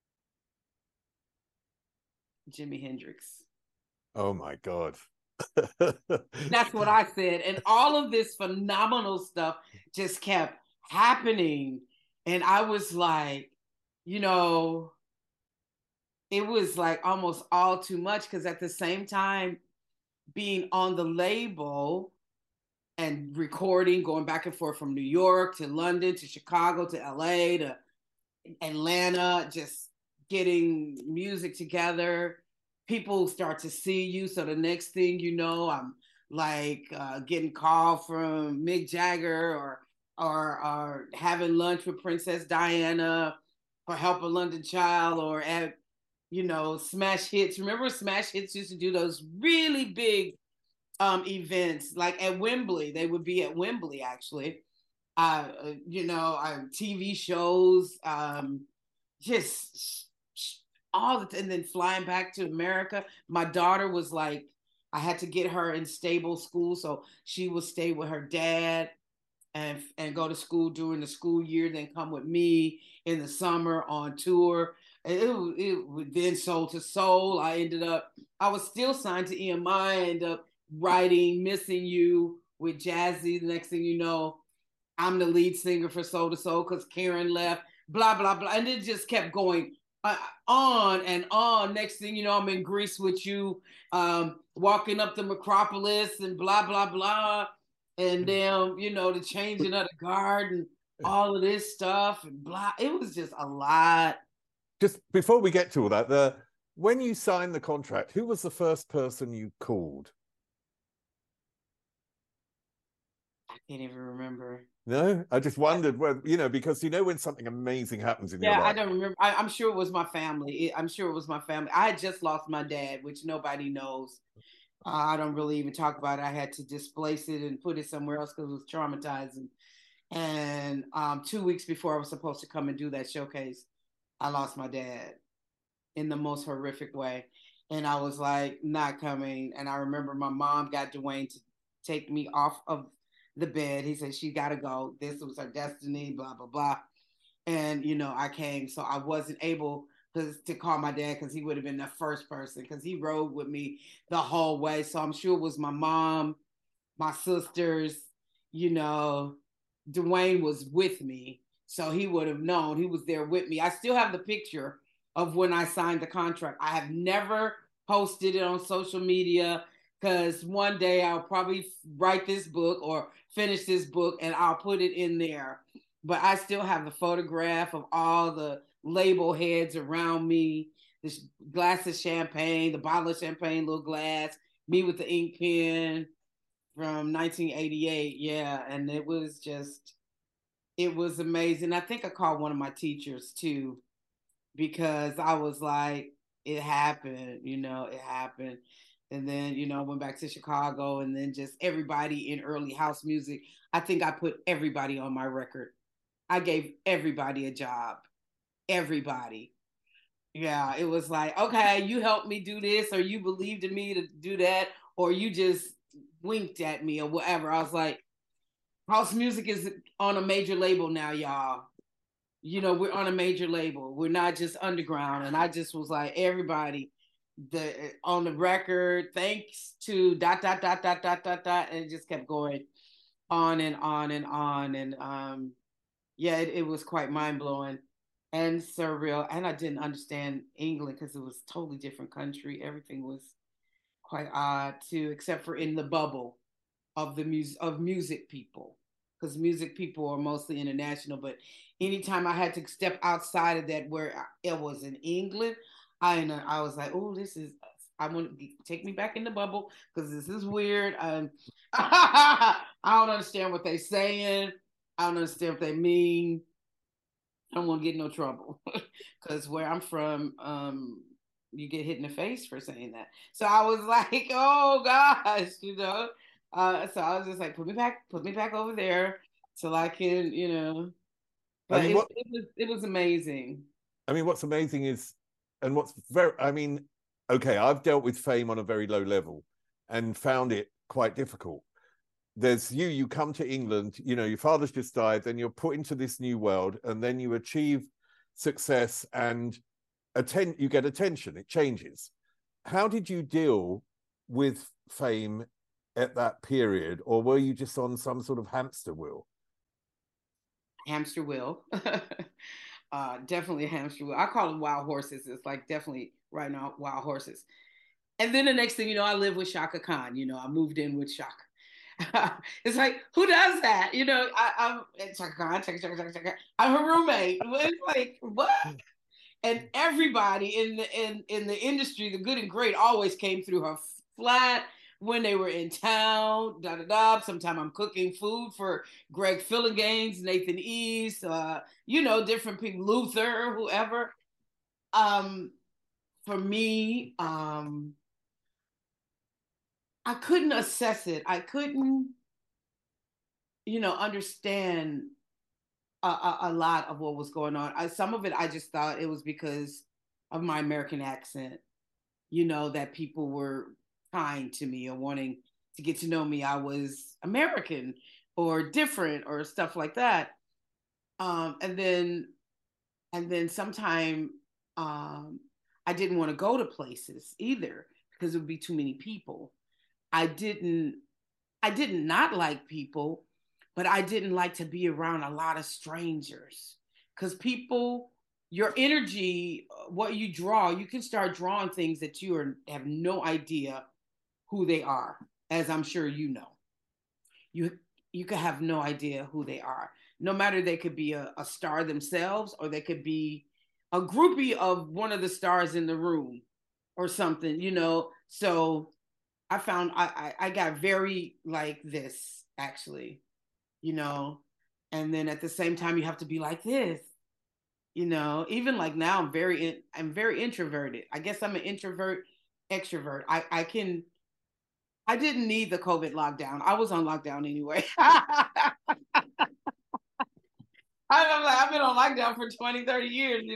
Jimi Hendrix. Oh my God. That's what I said. And all of this phenomenal stuff just kept happening. And I was like, it was like almost all too much, because at the same time being on the label and recording, going back and forth from New York to London to Chicago to LA to Atlanta, just getting music together, people start to see you. So the next thing you know, I'm getting called from Mick Jagger or having lunch with Princess Diana or Help a London Child, or at Smash Hits. Remember Smash Hits used to do those really big events, like at Wembley. They would be at Wembley, actually. TV shows, just all the and then flying back to America. My daughter was like, I had to get her in stable school, so she would stay with her dad and go to school during the school year, then come with me in the summer on tour. It would then Soul to Soul. I was still signed to EMI. I ended up writing Missing You with Jazzy. The next thing you know, I'm the lead singer for Soul to Soul because Karen left, blah, blah, blah. And it just kept going on and on. Next thing you know, I'm in Greece with you, walking up the Macropolis and blah, blah, blah. And then, the changing of the guard and all of this stuff and blah. It was just a lot. Just before we get to all that, when you signed the contract, who was the first person you called? I can't even remember. No, I just wondered whether, because when something amazing happens in your life. Yeah, I don't remember. I'm sure it was my family. I had just lost my dad, which nobody knows. I don't really even talk about it. I had to displace it and put it somewhere else because it was traumatizing. And 2 weeks before I was supposed to come and do that showcase, I lost my dad in the most horrific way. And I was like, not coming. And I remember my mom got Dwayne to take me off of the bed. He said, she got to go. This was her destiny, blah, blah, blah. And, I came. So I wasn't able, to call my dad, because he would have been the first person, because he rode with me the whole way. So I'm sure it was my mom, my sisters, you know, Dwayne was with me. So he would have known. He was there with me. I still have the picture of when I signed the contract. I have never posted it on social media, because one day I'll probably write this book or finish this book and I'll put it in there. But I still have the photograph of all the label heads around me, the glass of champagne, the bottle of champagne, little glass, me with the ink pen from 1988. Yeah, and it was amazing. I think I called one of my teachers too, because I was like, it happened, it happened. And then, went back to Chicago, and then just everybody in early house music. I think I put everybody on my record. I gave everybody a job. Everybody. Yeah, it was like, okay, you helped me do this, or you believed in me to do that, or you just winked at me or whatever. I was like, house music is on a major label now, y'all. We're on a major label. We're not just underground. And I just was like, everybody on the record, thanks to ... And it just kept going on and on and on. And yeah, it was quite mind-blowing and surreal. And I didn't understand England, because it was a totally different country. Everything was quite odd too, except for in the bubble of music people, because music people are mostly international. But anytime I had to step outside of that, where it was in England, I was like, oh, I want to take me back in the bubble, because this is weird. I don't understand what they're saying. I don't understand what they mean. I don't want to get in no trouble, because where I'm from, you get hit in the face for saying that. So I was like, oh gosh, so I was just like, put me back over there so I can, But it was amazing. I mean, what's amazing is, and what's okay, I've dealt with fame on a very low level and found it quite difficult. There's you come to England, your father's just died, then you're put into this new world, and then you achieve success and you get attention, it changes. How did you deal with fame at that period, or were you just on some sort of hamster wheel? Hamster wheel. Definitely a hamster wheel. I call them wild horses. It's like definitely right now wild horses. And then the next thing I live with Chaka Khan. I moved in with Chaka. It's like, who does that? I'm Chaka Khan, Chaka. I'm her roommate. It's like, what? And everybody in the industry, the good and great, always came through her flat when they were in town. Sometimes I'm cooking food for Greg Filliganes, Nathan East, different people, Luther, whoever. For me, I couldn't assess it. I couldn't, understand a lot of what was going on. Some of it, I just thought it was because of my American accent, that people were kind to me or wanting to get to know me. I was American or different or stuff like that. And then sometime I didn't want to go to places either, because it would be too many people. I didn't not like people, but I didn't like to be around a lot of strangers, because people, your energy, what you draw, you can start drawing things that you have no idea who they are, as I'm sure you know. You could have no idea who they are. No matter, they could be a star themselves, or they could be a groupie of one of the stars in the room or something, So I found I got very like this, actually, and then at the same time you have to be like this, even like now I'm very introverted. I guess I'm an introvert extrovert. I didn't need the COVID lockdown. I was on lockdown anyway. I've been on lockdown for 20, 30 years,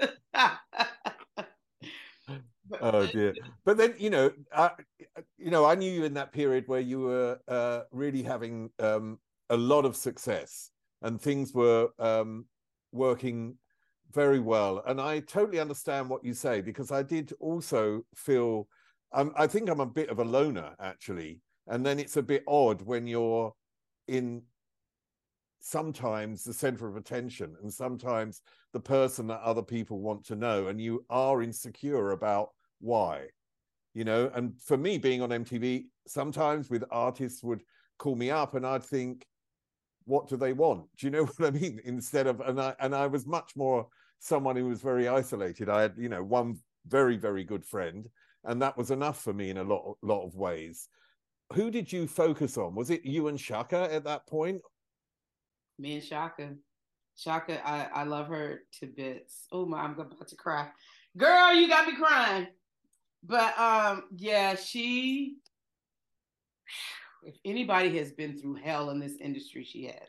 Oh dear. But then, I knew you in that period where you were really having a lot of success, and things were working very well. And I totally understand what you say, because I did also feel, I think I'm a bit of a loner, actually. And then it's a bit odd when you're in sometimes the center of attention and sometimes the person that other people want to know, and you are insecure about why, you know. And for me, being on MTV, sometimes with artists would call me up and I'd think, what do they want? Do you know what I mean? Instead of, and I was much more someone who was very isolated. I had, you know, one very, very good friend, and that was enough for me in a lot of ways. Who did you focus on? Was it you and Shaka at that point? Me and Shaka. Shaka, I love her to bits. Oh my, I'm about to cry. Girl, you got me crying. But yeah, she, if anybody has been through hell in this industry, she has.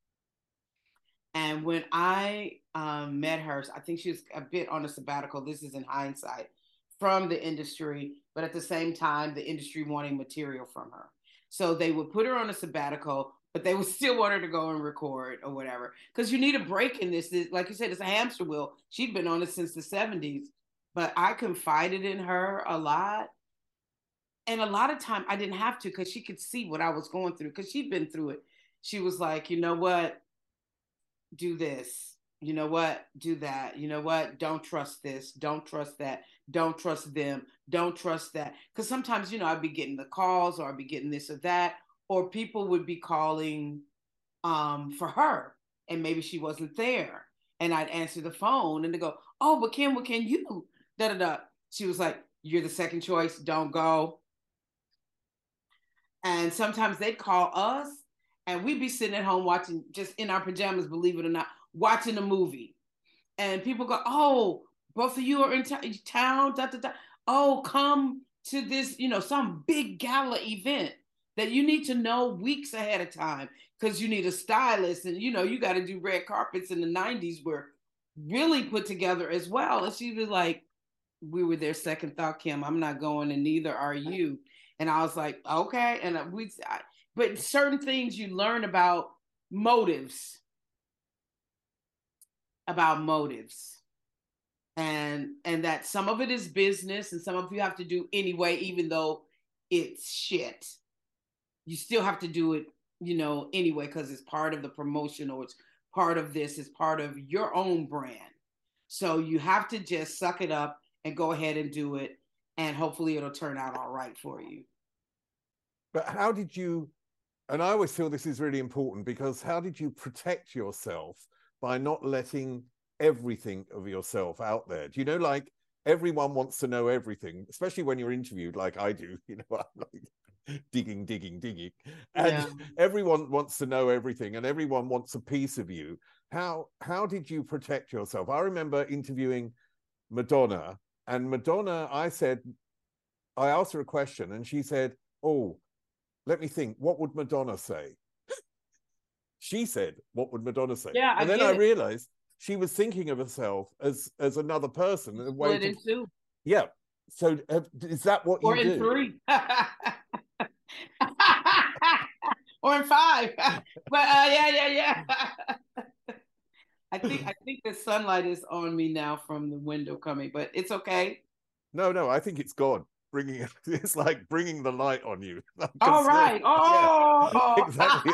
And when I met her, I think she was a bit on a sabbatical. This is in hindsight, from the industry, but at the same time, the industry wanting material from her. So they would put her on a sabbatical, but they would still want her to go and record or whatever. Because you need a break in this. Like you said, it's a hamster wheel. She'd been on it since the 70s. But I confided in her a lot. And a lot of time I didn't have to, because she could see what I was going through, because she'd been through it. She was like, you know what? Do this. You know what? Do that. You know what? Don't trust this. Don't trust that. Don't trust them. Don't trust that. Because sometimes, you know, I'd be getting the calls, or I'd be getting this or that, or people would be calling for her, and maybe she wasn't there. And I'd answer the phone and they go, oh, but Kim, what can you? Da-da-da. She was like, you're the second choice. Don't go. And sometimes they'd call us, and we'd be sitting at home watching, just in our pajamas, believe it or not, watching a movie. And people go, oh, both of you are in town, da, da, da. Oh, come to this, you know, some big gala event that you need to know weeks ahead of time, because you need a stylist. And, you know, you got to do red carpets in the 90s were really put together as well. And she was like, we were their second thought, Kim. I'm not going, and neither are you. And I was like, okay. And but certain things you learn about motives, and that some of it is business and some of you have to do anyway, even though it's shit. You still have to do it, you know, anyway, because it's part of the promotion, or it's part of this, it's part of your own brand. So you have to just suck it up and go ahead and do it, and hopefully it'll turn out all right for you. But how did you, and I always feel this is really important, because how did you protect yourself by not letting everything of yourself out there? Do you know, like, everyone wants to know everything, especially when you're interviewed, like I do, you know, I'm like digging. And everyone wants to know everything, and everyone wants a piece of you. How did you protect yourself? I remember interviewing Madonna, and Madonna, I asked her a question, and she said, oh, let me think, what would Madonna say? She said, what would Madonna say? Yeah, and then I realized she was thinking of herself as another person. Split in two. Yeah. So is that what you do? Or in three. Or in five. But yeah. I think the sunlight is on me now from the window coming, but it's okay. No, I think it's gone. It's like bringing the light on you. All right. Oh, yeah, exactly.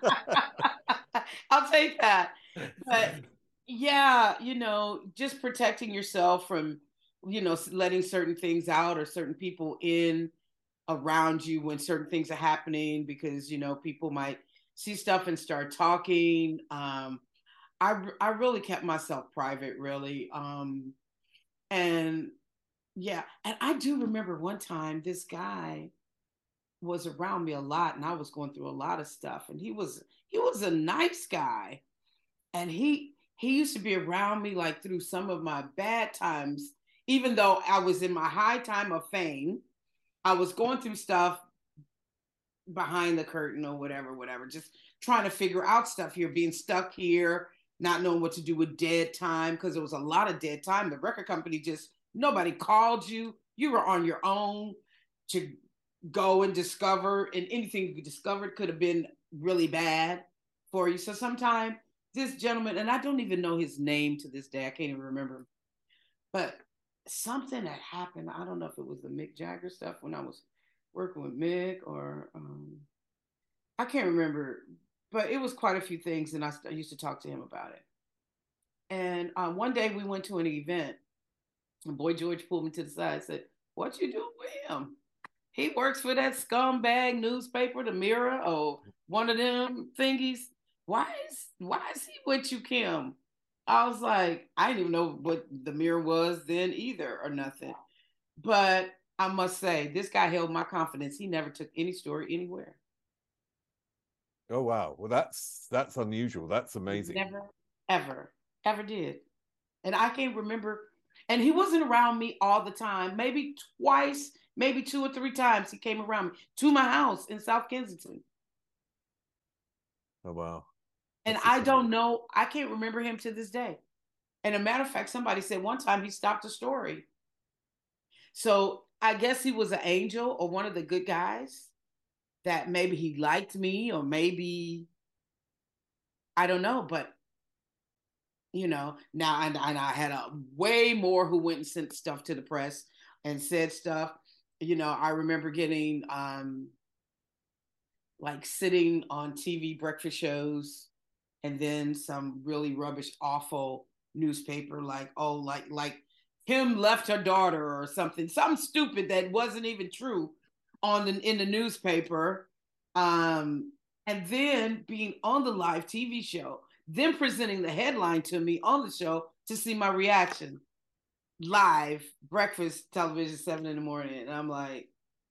I'll take that. But yeah, you know, just protecting yourself from, you know, letting certain things out or certain people in around you when certain things are happening, because, you know, people might see stuff and start talking. I really kept myself private, really. And yeah, and I do remember one time this guy was around me a lot, and I was going through a lot of stuff, and he was a nice guy, and he used to be around me like through some of my bad times, even though I was in my high time of fame. I was going through stuff behind the curtain or whatever, just trying to figure out stuff here, being stuck here, not knowing what to do with dead time, because there was a lot of dead time. The record company nobody called you. You were on your own to go and discover, and anything you discovered could have been really bad for you. So sometimes this gentleman, and I don't even know his name to this day. I can't even remember. But something that happened, I don't know if it was the Mick Jagger stuff when I was working with Mick, or I can't remember, but it was quite a few things, and I used to talk to him about it. And one day we went to an event, and Boy George pulled me to the side and said, "What you doing with him? He works for that scumbag newspaper, the Mirror, or one of them thingies. Why is he with you, Kim?" I was like, I didn't even know what the Mirror was then either, or nothing. But I must say, this guy held my confidence. He never took any story anywhere. Oh wow! Well, that's unusual. That's amazing. Never, ever did. And I can't remember. And he wasn't around me all the time. Maybe twice, maybe 2 or 3 times he came around me to my house in South Kensington. Oh wow! And I don't know. I can't remember him to this day. And a matter of fact, somebody said one time he stopped a story. So I guess he was an angel or one of the good guys, that maybe he liked me, or maybe, I don't know. But, you know, now, and I had a way more who went and sent stuff to the press and said stuff. You know, I remember getting like sitting on TV breakfast shows, and then some really rubbish, awful newspaper, like, oh, like Kim left her daughter or something stupid that wasn't even true in the newspaper. And then being on the live TV show, then presenting the headline to me on the show to see my reaction. Live breakfast television, 7 a.m. And I'm like,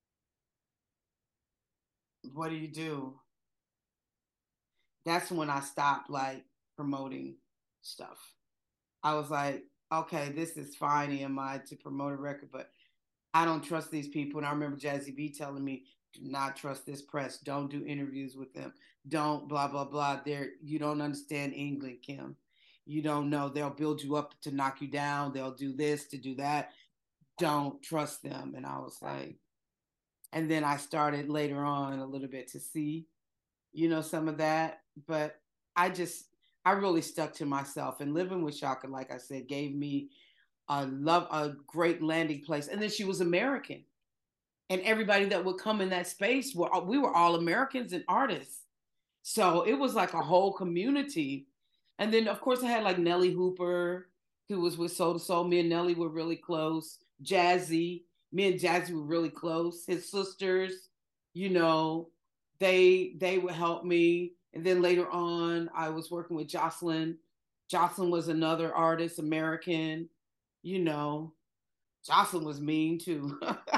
what do you do? That's when I stopped like promoting stuff. I was like, okay, this is fine, EMI, to promote a record, but I don't trust these people. And I remember Jazzy B telling me, do not trust this press. Don't do interviews with them. Don't blah, blah, blah. You don't understand England, Kim. You don't know. They'll build you up to knock you down. They'll do this to do that. Don't trust them. And I was like, and then I started later on a little bit to see, you know, some of that. But I really stuck to myself. And living with Chaka, like I said, gave me a great landing place. And then she was American. And everybody that would come in that space, we were all Americans and artists. So it was like a whole community. And then, of course, I had like Nellie Hooper, who was with Soul II Soul. Me and Nellie were really close. Jazzy. Me and Jazzy were really close. His sisters, you know, they would help me. And then later on, I was working with Jocelyn. Jocelyn was another artist, American. You know, Jocelyn was mean too.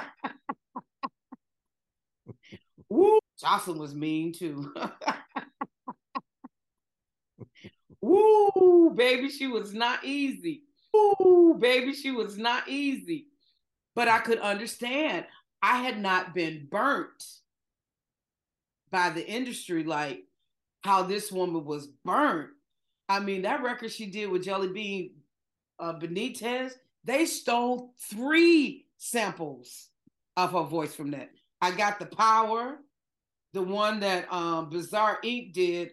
Woo! Jocelyn was mean too. Woo, baby, she was not easy. Woo, baby, she was not easy. But I could understand. I had not been burnt by the industry like how this woman was burnt. I mean, that record she did with Jelly Bean Benitez, they stole 3 samples of her voice from that. I Got the Power, the one that Bizarre Inc. did,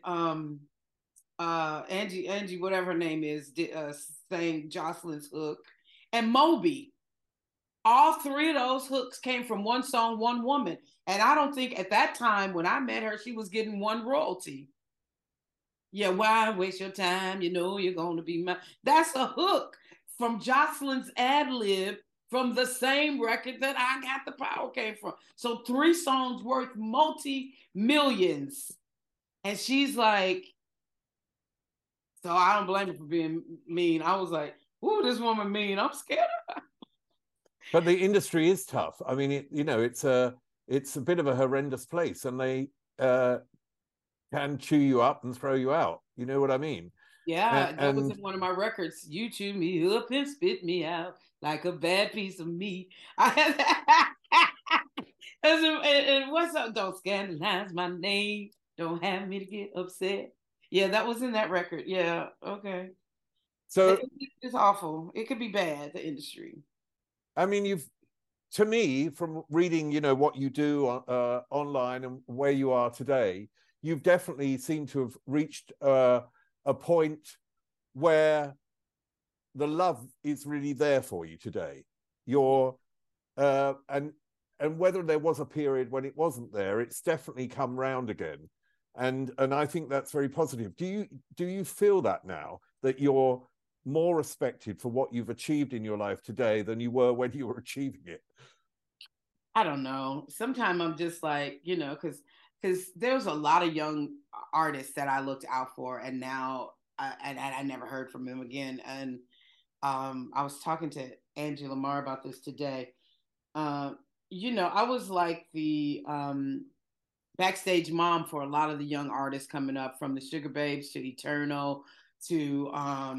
Angie, whatever her name is, sang Jocelyn's hook, and Moby. All 3 of those hooks came from one song, one woman. And I don't think at that time when I met her, she was getting 1 royalty. Yeah, why waste your time? You know you're going to be mine. That's a hook from Jocelyn's ad-lib from the same record that I Got the Power came from. So 3 songs worth multi-millions. And she's like, so I don't blame her for being mean. I was like, ooh, this woman mean. I'm scared of her. But the industry is tough. I mean, it's a bit of a horrendous place, and they can chew you up and throw you out. You know what I mean? Yeah, that was in one of my records. You chew me up and spit me out like a bad piece of meat. And what's up? Don't scandalize my name. Don't have me to get upset. Yeah, that was in that record. Yeah, okay. So it's awful. It could be bad, the industry. I mean, to me, from reading, you know, what you do online and where you are today, you've definitely seemed to have reached a point where the love is really there for you today. You're and whether there was a period when it wasn't there, it's definitely come round again. And I think that's very positive. Do you feel that now, that you're more respected for what you've achieved in your life today than you were when you were achieving it? I don't know. Sometimes I'm just like, because there's a lot of young artists that I looked out for, and now I never heard from them again. And I was talking to Angie Lamar about this today. I was like the backstage mom for a lot of the young artists coming up, from the Sugar Babes to Eternal to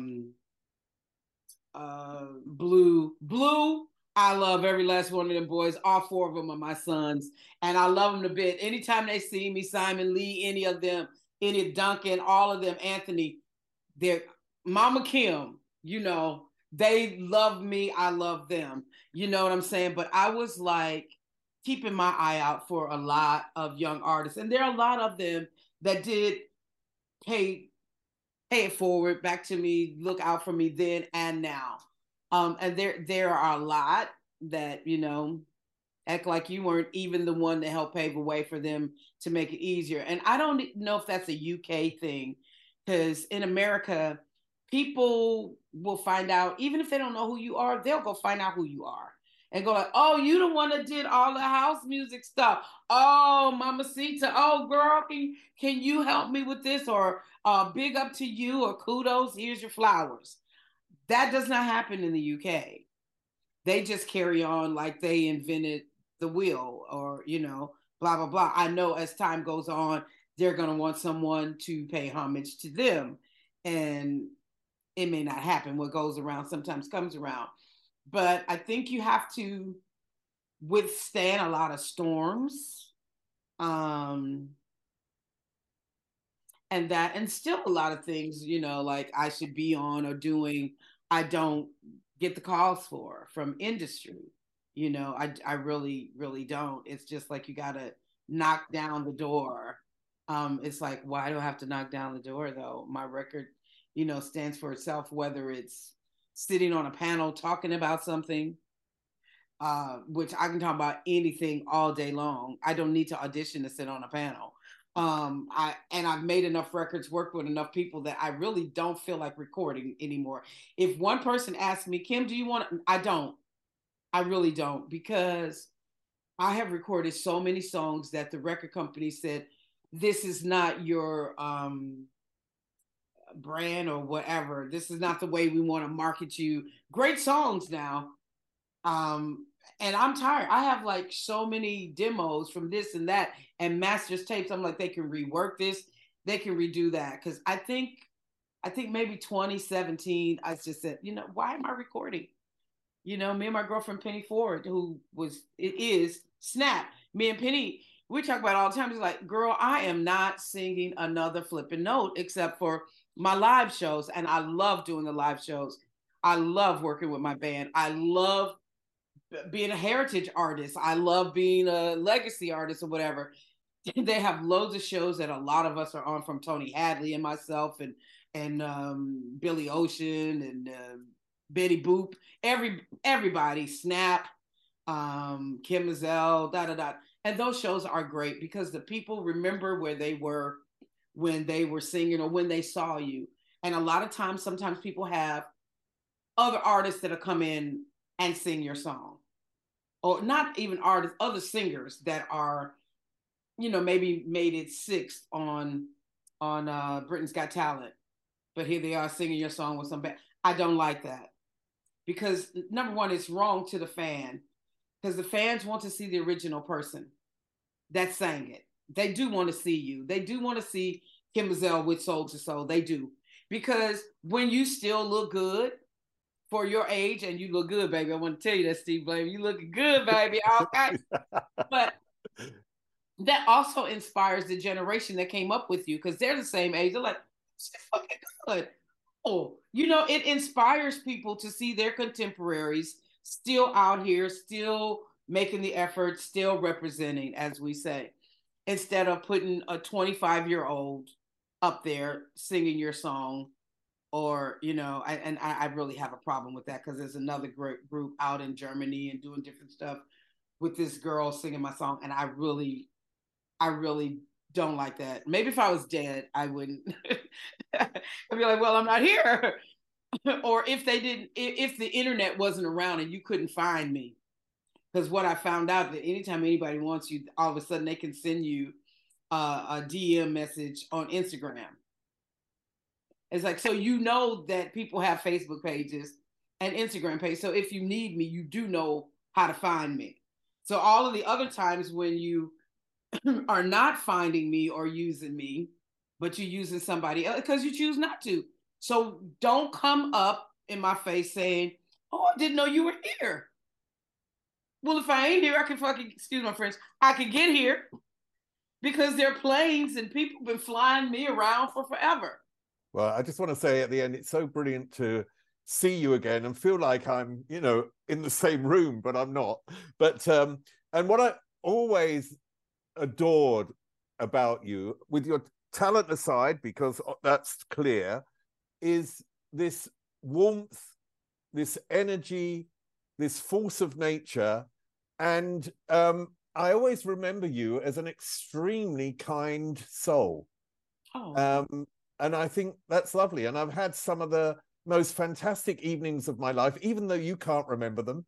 Blue. I love every last one of them boys. All 4 of them are my sons, and I love them a bit. Anytime they see me, Simon Lee, any of them, any Duncan, all of them, Anthony, they're Mama Kim, they love me. I love them. You know what I'm saying? But I was like keeping my eye out for a lot of young artists, and there are a lot of them that did pay it forward back to me, look out for me then and now. And there are a lot that, act like you weren't even the one to help pave a way for them to make it easier. And I don't know if that's a UK thing, because in America, people will find out, even if they don't know who you are, they'll go find out who you are and go like, oh, you the one that did all the house music stuff. Oh, Mamacita. Oh, girl, can you help me with this? Or big up to you, or kudos, here's your flowers. That does not happen in the UK. They just carry on like they invented the wheel, or, blah, blah, blah. I know as time goes on, they're going to want someone to pay homage to them. And it may not happen. What goes around sometimes comes around. But I think you have to withstand a lot of storms. And still a lot of things, like I should be on or doing, I don't get the calls from industry. I really, really don't. It's just like, you got to knock down the door. It's like, why do I have to knock down the door though? My record, stands for itself, whether it's sitting on a panel talking about something, which I can talk about anything all day long. I don't need to audition to sit on a panel. I've made enough records, worked with enough people, that I really don't feel like recording anymore. If one person asks me, Kim, do you want to? I don't. I really don't, because I have recorded so many songs that the record company said, this is not your brand or whatever. This is not the way we want to market you. Great songs now. And I'm tired. I have like so many demos from this and that and masters tapes. I'm like, they can rework this. They can redo that. Cause I think maybe 2017, I just said, why am I recording? Me and my girlfriend, Penny Ford, who is Snap. Me and Penny, we talk about it all the time. It's like, girl, I am not singing another flipping note except for my live shows. And I love doing the live shows. I love working with my band. I love being a heritage artist. I love being a legacy artist or whatever. They have loads of shows that a lot of us are on, from Tony Hadley and myself and Billy Ocean and Betty Boop, everybody, Snap, Kim Mazel, And those shows are great because the people remember where they were when they were singing or when they saw you. And a lot of times, sometimes people have other artists that'll come in and sing your song. Or not even artists, other singers that are, maybe made it 6th on Britain's Got Talent. But here they are singing your song with some band. I don't like that. Because number one, it's wrong to the fan. Because the fans want to see the original person that sang it. They do want to see you. They do want to see Kim Mazel with Soul to Soul. They do. Because when you still look good for your age, and you look good, baby. I want to tell you that, Steve Blame. You looking good, baby. Okay. But that also inspires the generation that came up with you, because they're the same age. They're like, it's fucking good. Oh, it inspires people to see their contemporaries still out here, still making the effort, still representing, as we say, instead of putting a 25-year-old up there singing your song, or, you know, I really have a problem with that, because there's another great group out in Germany and doing different stuff with this girl singing my song, and I really don't like that. Maybe if I was dead, I wouldn't. I'd be like, well, I'm not here. Or if the internet wasn't around and you couldn't find me. Because what I found out, that anytime anybody wants you, all of a sudden they can send you a DM message on Instagram. It's like, so you know that people have Facebook pages and Instagram pages. So if you need me, you do know how to find me. So all of the other times when you are not finding me or using me, but you're using somebody else because you choose not to. So don't come up in my face saying, oh, I didn't know you were here. Well, if I ain't here, I can excuse my French, I can get here, because there are planes and people have been flying me around for forever. Well, I just want to say at the end, it's so brilliant to see you again and feel like I'm, you know, in the same room, but I'm not. But, and what I always adored about you, with your talent aside, because that's clear, is this warmth, this energy, this force of nature. And I always remember you as an extremely kind soul. Oh. And I think that's lovely. And I've had some of the most fantastic evenings of my life, even though you can't remember them.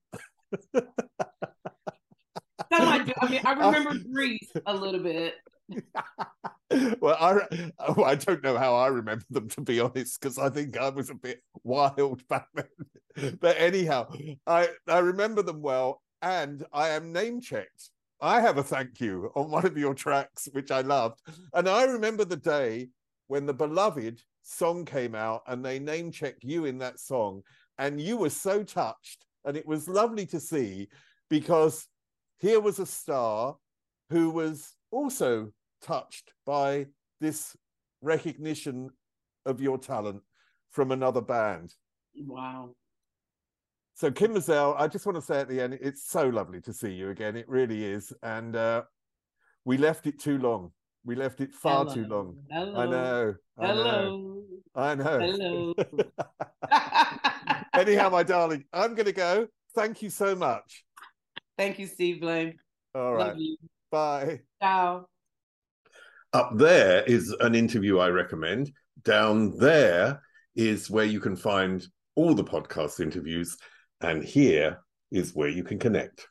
I remember Greece a little bit. Well, I don't know how I remember them, to be honest, because I think I was a bit wild back then. But anyhow, I remember them well, and I am name-checked. I have a thank you on one of your tracks, which I loved. And I remember the day when the Beloved song came out and they name-checked you in that song, and you were so touched. And it was lovely to see, because here was a star who was also touched by this recognition of your talent from another band. Wow. So Kim Mazelle, I just want to say at the end, it's so lovely to see you again. It really is. And we left it too long. We left it far too long. Hello. I know. Anyhow, my darling, I'm going to go. Thank you so much. Thank you, Steve Blame. All right. Love you. Bye. Ciao. Up there is an interview I recommend. Down there is where you can find all the podcast interviews. And here is where you can connect.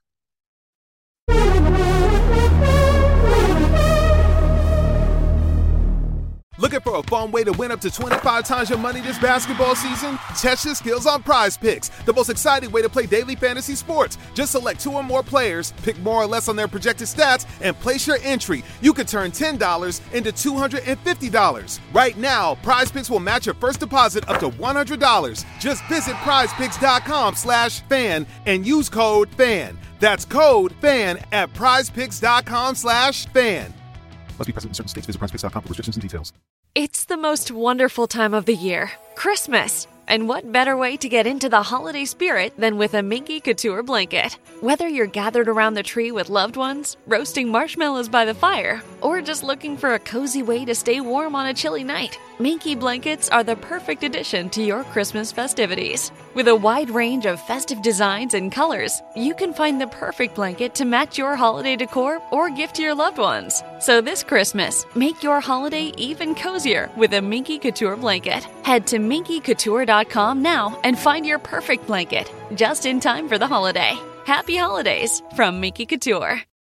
Looking for a fun way to win up to 25 times your money this basketball season? Test your skills on Prize Picks, the most exciting way to play daily fantasy sports. Just select 2 or more players, pick more or less on their projected stats, and place your entry. You can turn $10 into $250. Right now, Prize Picks will match your first deposit up to $100. Just visit prizepicks.com/fan and use code FAN. That's code FAN at prizepicks.com/fan. Must be present in certain states. Visit prizepicks.com for restrictions and details. It's the most wonderful time of the year, Christmas. And what better way to get into the holiday spirit than with a Minky Couture blanket? Whether you're gathered around the tree with loved ones, roasting marshmallows by the fire, or just looking for a cozy way to stay warm on a chilly night, Minky blankets are the perfect addition to your Christmas festivities. With a wide range of festive designs and colors, you can find the perfect blanket to match your holiday decor or gift to your loved ones. So this Christmas, make your holiday even cozier with a Minky Couture blanket. Head to minkycouture.com now and find your perfect blanket, just in time for the holiday. Happy holidays from Minky Couture.